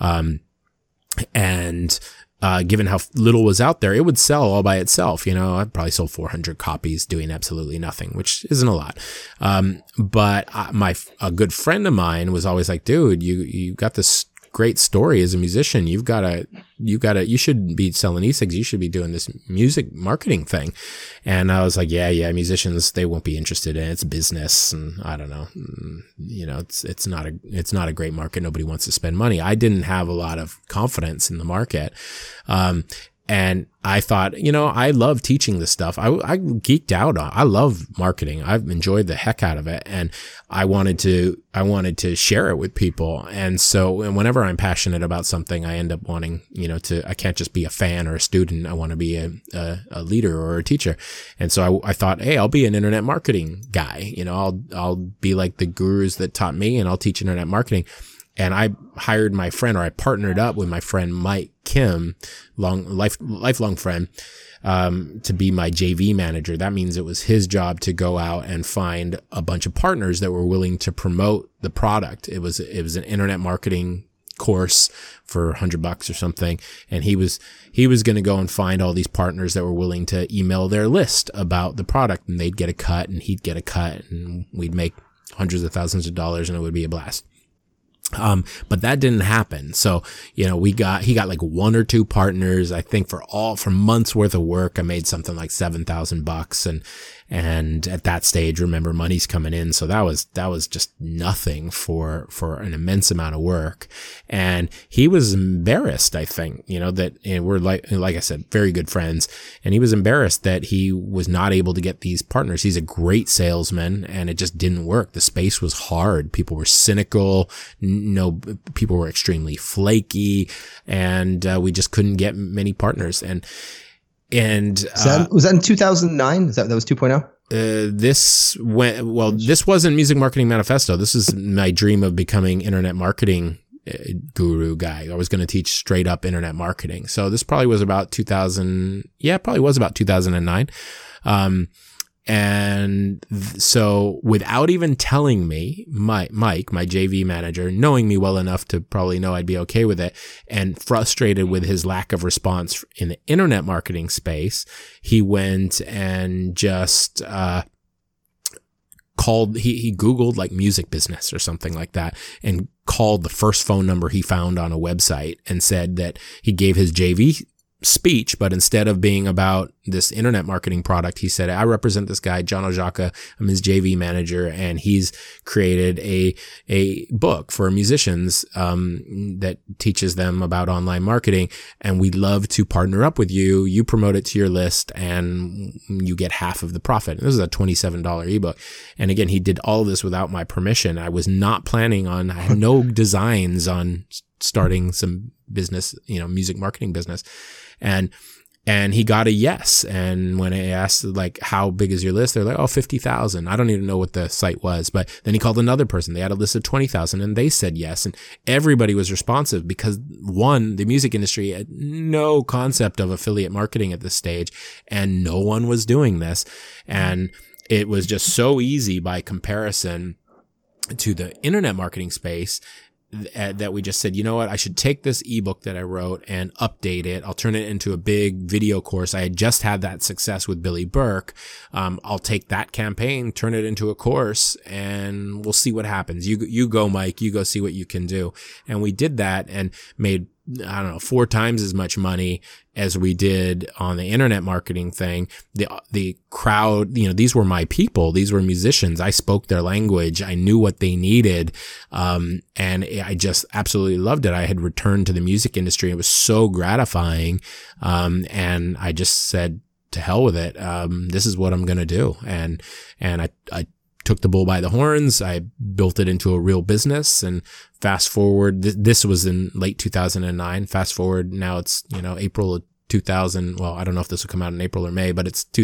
Given how little was out there, it would sell all by itself. I probably sold 400 copies doing absolutely nothing, which isn't a lot. But a good friend of mine was always like, dude, you got this great story as a musician. You should be selling e-cigs. You should be doing this music marketing thing. And I was like, yeah, musicians, they won't be interested in it. It's business. And I don't know, it's not a great market. Nobody wants to spend money. I didn't have a lot of confidence in the market. And I thought, I love teaching this stuff. I geeked out on, I love marketing. I've enjoyed the heck out of it. And I wanted to share it with people. And so, and whenever I'm passionate about something, I end up wanting, I can't just be a fan or a student. I want to be a leader or a teacher. And so I thought, hey, I'll be an internet marketing guy. I'll be like the gurus that taught me, and I'll teach internet marketing. And I hired my friend, or I partnered up with my friend Mike Kim, lifelong friend, to be my JV manager. That means it was his job to go out and find a bunch of partners that were willing to promote the product. It was an internet marketing course for $100 or something. And he was going to go and find all these partners that were willing to email their list about the product, and they'd get a cut and he'd get a cut, and we'd make hundreds of thousands of dollars, and it would be a blast. But that didn't happen. So, he got like 1 or 2 partners. I think for months worth of work, I made something like $7,000. And at that stage, remember, money's coming in. So that was just nothing for an immense amount of work. And he was embarrassed, I think, that we're like I said, very good friends. And he was embarrassed that he was not able to get these partners. He's a great salesman, and it just didn't work. The space was hard. People were cynical. People were extremely flaky, and we just couldn't get many partners. And was that in 2009? That was 2.0? This wasn't Music Marketing Manifesto. This is my dream of becoming internet marketing guru guy. I was going to teach straight up internet marketing. So this probably was about 2000. Yeah, it probably was about 2009. And so without even telling me, Mike, my JV manager, knowing me well enough to probably know I'd be okay with it, and frustrated with his lack of response in the internet marketing space, he went and just, called, he Googled like music business or something like that, and called the first phone number he found on a website, and said that he gave his JV speech, but instead of being about this internet marketing product, he said, I represent this guy, John Ojaka. I'm his JV manager, and he's created a book for musicians, that teaches them about online marketing. And we'd love to partner up with you. You promote it to your list and you get half of the profit. And this is a $27 ebook. And again, he did all of this without my permission. I was not planning on, I had no designs on starting some business, music marketing business. And he got a yes. And when I asked, like, how big is your list? They're like, 50,000. I don't even know what the site was. But then he called another person. They had a list of 20,000 and they said yes. And everybody was responsive because, one, the music industry had no concept of affiliate marketing at this stage, and no one was doing this. And it was just so easy by comparison to the internet marketing space that we just said, you know what, I should take this ebook that I wrote and update it. I'll turn it into a big video course. I had just had that success with Billy Burke. I'll take that campaign, turn it into a course, and we'll see what happens. You go, Mike, you go see what you can do. And we did that and made, 4 times as much money as we did on the internet marketing thing. The crowd, these were my people. These were musicians. I spoke their language. I knew what they needed. And I just absolutely loved it. I had returned to the music industry. It was so gratifying. And I just said, to hell with it. This is what I'm going to do. And I took the bull by the horns. I built it into a real business, and fast forward, this was in late 2009. Fast forward, now it's, April of 2000. Well, I don't know if this will come out in April or May, but it's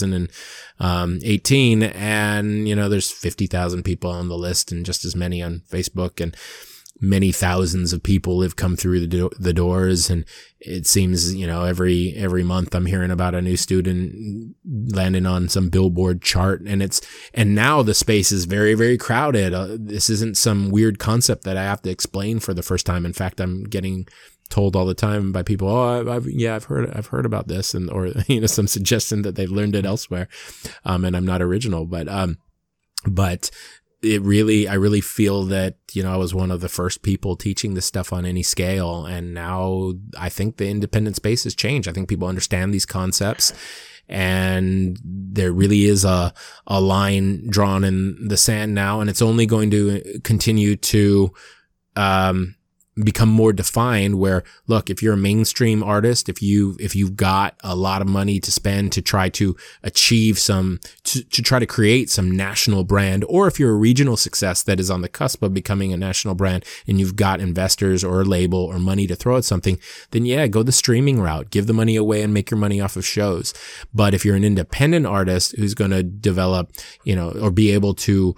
2018. And, there's 50,000 people on the list and just as many on Facebook, and many thousands of people have come through the doors. And it seems, every month I'm hearing about a new student landing on some Billboard chart, and now the space is very, very crowded. This isn't some weird concept that I have to explain for the first time. In fact, I'm getting told all the time by people, I've heard about this, and, or, some suggestion that they've learned it elsewhere. And I'm not original, but I really feel that, I was one of the first people teaching this stuff on any scale. And now I think the independent space has changed. I think people understand these concepts, and there really is a line drawn in the sand now, and it's only going to continue to, become more defined where, look, if you're a mainstream artist, if you've got a lot of money to spend to try to achieve to try to create some national brand, or if you're a regional success that is on the cusp of becoming a national brand and you've got investors or a label or money to throw at something, then yeah, go the streaming route, give the money away and make your money off of shows. But if you're an independent artist who's going to develop, or be able to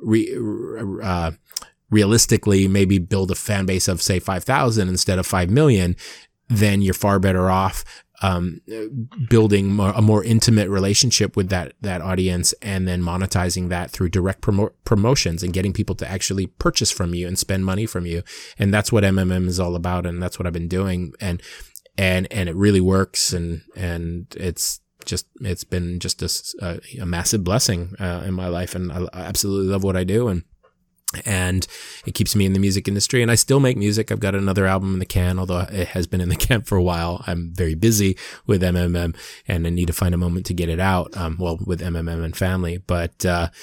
realistically maybe build a fan base of say 5,000 instead of 5 million, then you're far better off building a more intimate relationship with that audience, and then monetizing that through direct promotions and getting people to actually purchase from you and spend money from you. And that's what MMM is all about, and that's what I've been doing, and it really works, and it's been just a massive blessing in my life, and I absolutely love what I do, and it keeps me in the music industry. And I still make music. I've got another album in the can, although it has been in the can for a while. I'm very busy with MMM, and I need to find a moment to get it out. With MMM and family, but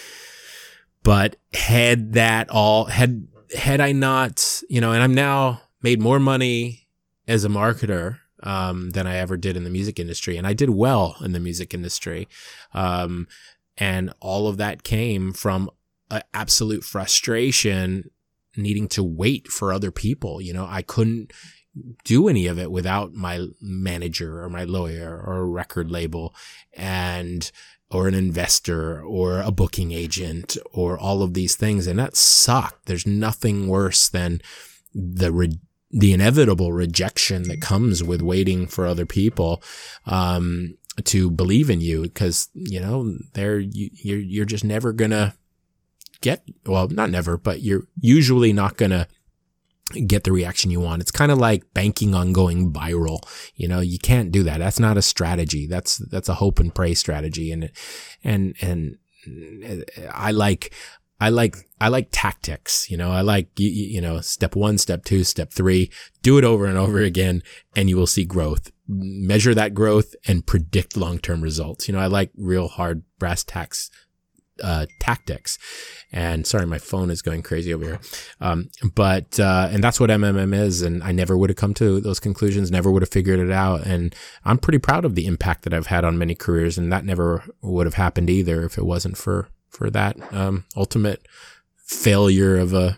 had I not, and I'm now made more money as a marketer than I ever did in the music industry, and I did well in the music industry, and all of that came from absolute frustration needing to wait for other people. I couldn't do any of it without my manager or my lawyer or a record label or an investor or a booking agent or all of these things. And that sucked. There's nothing worse than the inevitable rejection that comes with waiting for other people to believe in you, because you're just never gonna not never, but you're usually not going to get the reaction you want. It's kind of like banking on going viral. You can't do that. That's not a strategy. That's a hope and pray strategy. And I like tactics. I like, step 1, step 2, step 3, do it over and over again, and you will see growth. Measure that growth and predict long-term results. I like real hard brass tacks tactics. And sorry, my phone is going crazy over here. And that's what MMM is. And I never would have come to those conclusions, never would have figured it out. And I'm pretty proud of the impact that I've had on many careers. And that never would have happened either if it wasn't for that, ultimate failure of a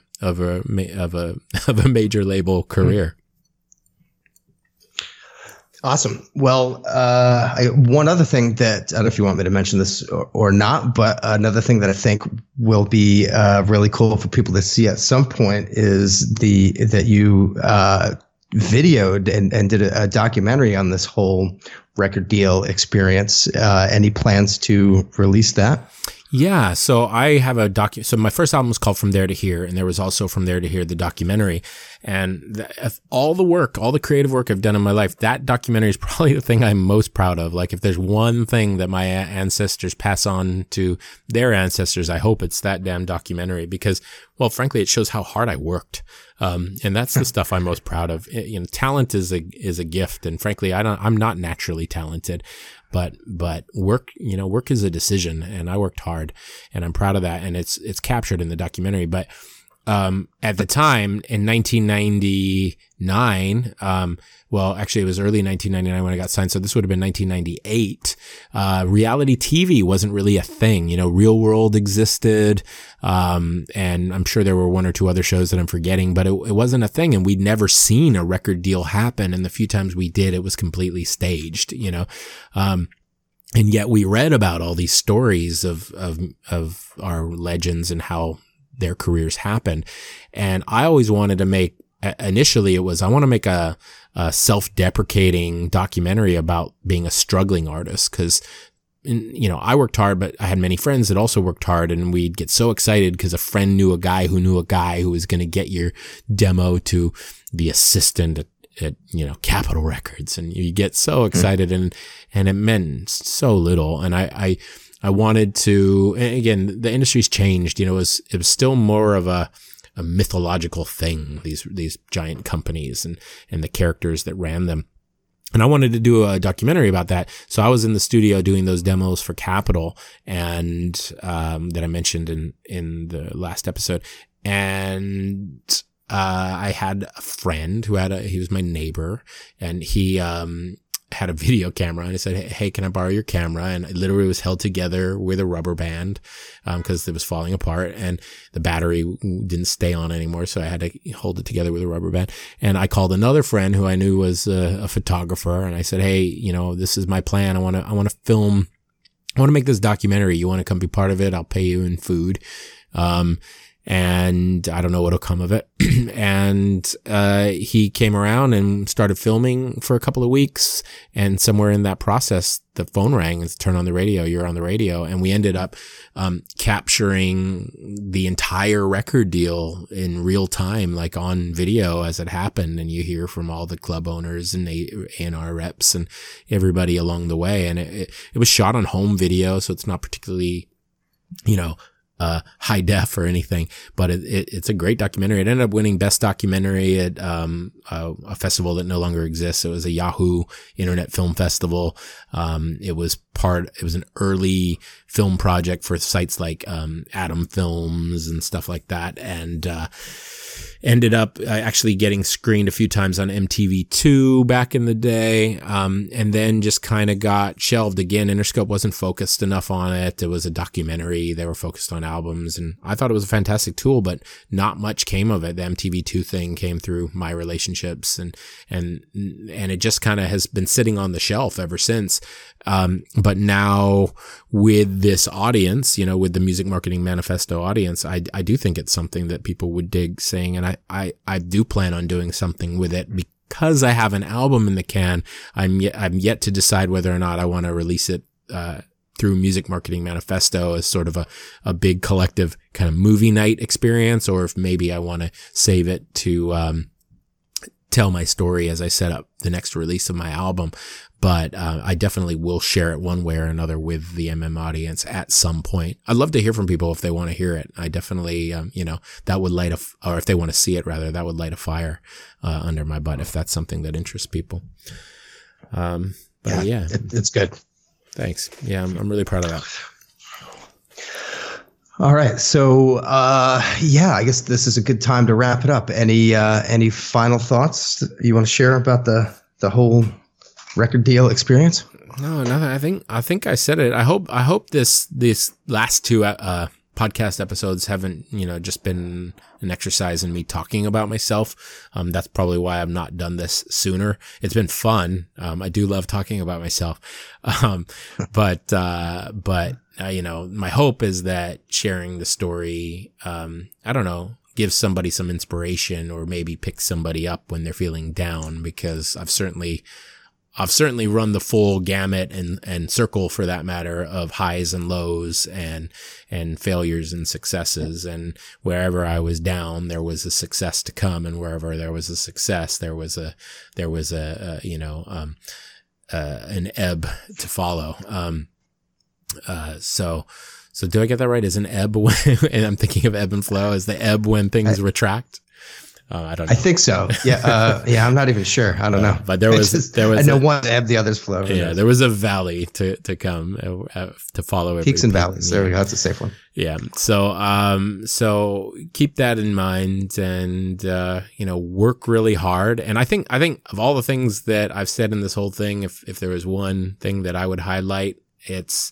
major label career. Awesome. Well, one other thing that, I don't know if you want me to mention this or not, but another thing that I think will be really cool for people to see at some point is that you videoed and did a documentary on this whole record deal experience. Any plans to release that? Yeah, so I have so my first album was called From There to Here, and there was also From There to Here, the documentary. And all the creative work I've done in my life, that documentary is probably the thing I'm most proud of. Like, if there's one thing that my ancestors pass on to their ancestors, I hope it's that damn documentary, because, well, frankly, it shows how hard I worked. And that's the stuff I'm most proud of. Talent is a gift, and frankly, I'm not naturally talented. But work is a decision, and I worked hard, and I'm proud of that. And it's captured in the documentary. But, at the time in 1999, actually it was early 1999 when I got signed. So this would have been 1998. Reality TV wasn't really a thing. Real World existed. And I'm sure there were one or two other shows that I'm forgetting, but it wasn't a thing. And we'd never seen a record deal happen. And the few times we did, it was completely staged, and yet we read about all these stories of our legends and how their careers happened. And I always wanted to make, initially I want to make a self-deprecating documentary about being a struggling artist. Cause, I worked hard, but I had many friends that also worked hard, and we'd get so excited because a friend knew a guy who was going to get your demo to the assistant at Capitol Records. And you get so excited, and it meant so little. And I wanted to, and again, the industry's changed. It was still more of a mythological thing, these giant companies and the characters that ran them. And I wanted to do a documentary about that. So I was in the studio doing those demos for Capitol, and that I mentioned in the last episode. And I had a friend he was my neighbor, and he had a video camera, and I said, hey, can I borrow your camera? And it literally was held together with a rubber band, because it was falling apart and the battery didn't stay on anymore. So I had to hold it together with a rubber band. And I called another friend who I knew was a photographer, and I said, hey, this is my plan. I want to film, I want to make this documentary. You want to come be part of it? I'll pay you in food. And I don't know what'll come of it. And he came around and started filming for a couple of weeks. And somewhere in that process, the phone rang and turned on the radio. You're on the radio. And we ended up capturing the entire record deal in real time, like on video as it happened. And you hear from all the club owners and A&R reps and everybody along the way. And it was shot on home video, so it's not particularly, high def or anything, but it's a great documentary. It ended up winning Best Documentary at a festival that no longer exists. It was a Yahoo Internet Film Festival. It was an early film project for sites like Atom Films and stuff like that, and ended up actually getting screened a few times on MTV2 back in the day, and then just kind of got shelved again. Interscope wasn't focused enough on it. It was a documentary. They were focused on albums, and I thought it was a fantastic tool, but not much came of it. The MTV2 thing came through my relationships, and it just kind of has been sitting on the shelf ever since. But now with this audience, with the Music Marketing Manifesto audience, I do think it's something that people would dig, saying, and I do plan on doing something with it because I have an album in the can. I'm yet to decide whether or not I want to release it, through Music Marketing Manifesto as sort of a big collective kind of movie night experience, or if maybe I want to save it to, tell my story as I set up the next release of my album. But I definitely will share it one way or another with the MM audience at some point. I'd love to hear from people if they want to hear it. I definitely, that would light or if they want to see it rather, that would light a fire under my butt if that's something that interests people. It's good. Thanks. Yeah, I'm really proud of that. All right. So, I guess this is a good time to wrap it up. Any final thoughts you want to share about the whole record deal experience? No, nothing. I think I said it. I hope this last two podcast episodes haven't, just been an exercise in me talking about myself. That's probably why I've not done this sooner. It's been fun. I do love talking about myself. But my hope is that sharing the story, gives somebody some inspiration, or maybe pick somebody up when they're feeling down, because I've certainly run the full gamut and circle, for that matter, of highs and lows and failures and successes. And wherever I was down, there was a success to come. And wherever there was a success, there was an ebb to follow. So do I get that right? Is an ebb and I'm thinking of ebb and flow, is the ebb when things retract? I don't know. I think so. Yeah. I'm not even sure. I don't know. But there was I know one ebb, the other's flow. Yeah. There was a valley to come, to follow. Peaks and valleys. There we go. That's a safe one. Yeah. So keep that in mind, and, work really hard. And I think of all the things that I've said in this whole thing, if there was one thing that I would highlight, it's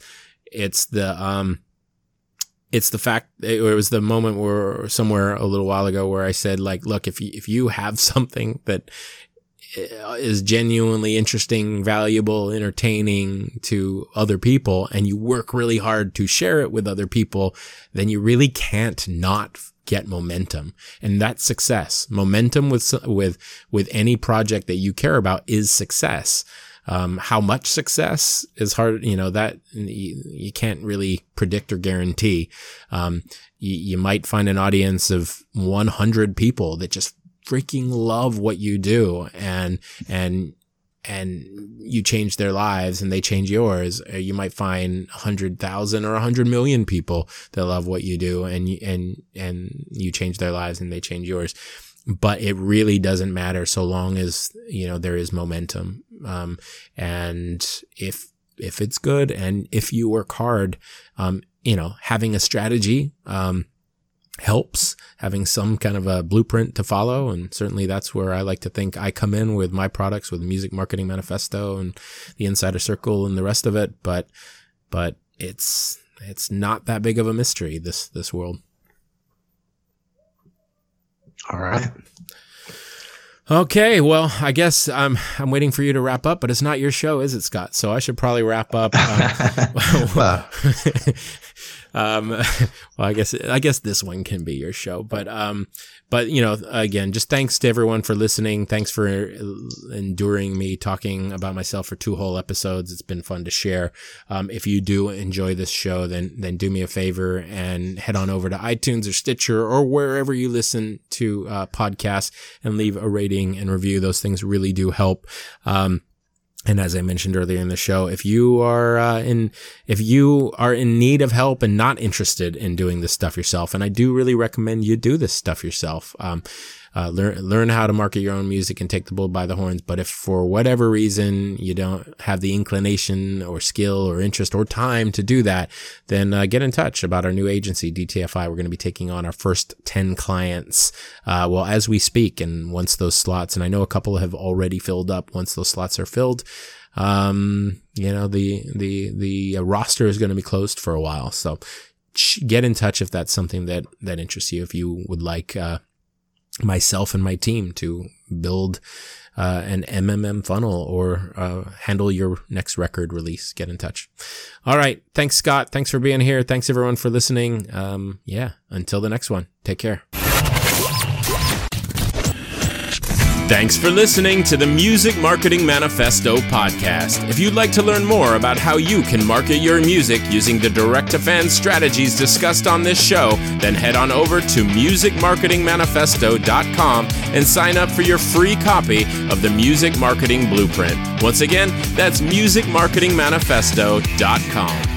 the fact, it was the moment where somewhere a little while ago where I said, like, look, if you have something that is genuinely interesting, valuable, entertaining to other people, and you work really hard to share it with other people, then you really can't not get momentum. And that's success. Momentum with any project that you care about is success. How much success is hard, that you can't really predict or guarantee. You might find an audience of 100 people that just freaking love what you do, and you change their lives and they change yours. You might find 100,000 or 100 million people that love what you do, and you change their lives and they change yours. But it really doesn't matter so long as, there is momentum. And if it's good, and if you work hard, having a strategy, helps, having some kind of a blueprint to follow. And certainly that's where I like to think I come in with my products, with the Music Marketing Manifesto and the Insider Circle and the rest of it. But it's not that big of a mystery, this world. All right. Okay, well, I guess I'm waiting for you to wrap up, but it's not your show, is it, Scott? So I should probably wrap up. Well, I guess this one can be your show, but again, just thanks to everyone for listening. Thanks for enduring me talking about myself for 2 whole episodes. It's been fun to share. If you do enjoy this show, then do me a favor and head on over to iTunes or Stitcher or wherever you listen to podcasts and leave a rating and review. Those things really do help. And as I mentioned earlier in the show, if you are in need of help and not interested in doing this stuff yourself, and I do really recommend you do this stuff yourself, learn how to market your own music and take the bull by the horns. But if for whatever reason you don't have the inclination or skill or interest or time to do that, then get in touch about our new agency, DTFI. We're going to be taking on our first 10 clients, as we speak. And once those slots, and I know a couple have already filled up, once those slots are filled, the roster is going to be closed for a while. So get in touch if that's something that interests you. If you would like, myself and my team to build an MMM funnel or handle your next record release, get in touch. All right. Thanks, Scott. Thanks for being here. Thanks, everyone, for listening. Until the next one, take care. Thanks for listening to the Music Marketing Manifesto podcast. If you'd like to learn more about how you can market your music using the direct-to-fan strategies discussed on this show, then head on over to musicmarketingmanifesto.com and sign up for your free copy of the Music Marketing Blueprint. Once again, that's musicmarketingmanifesto.com.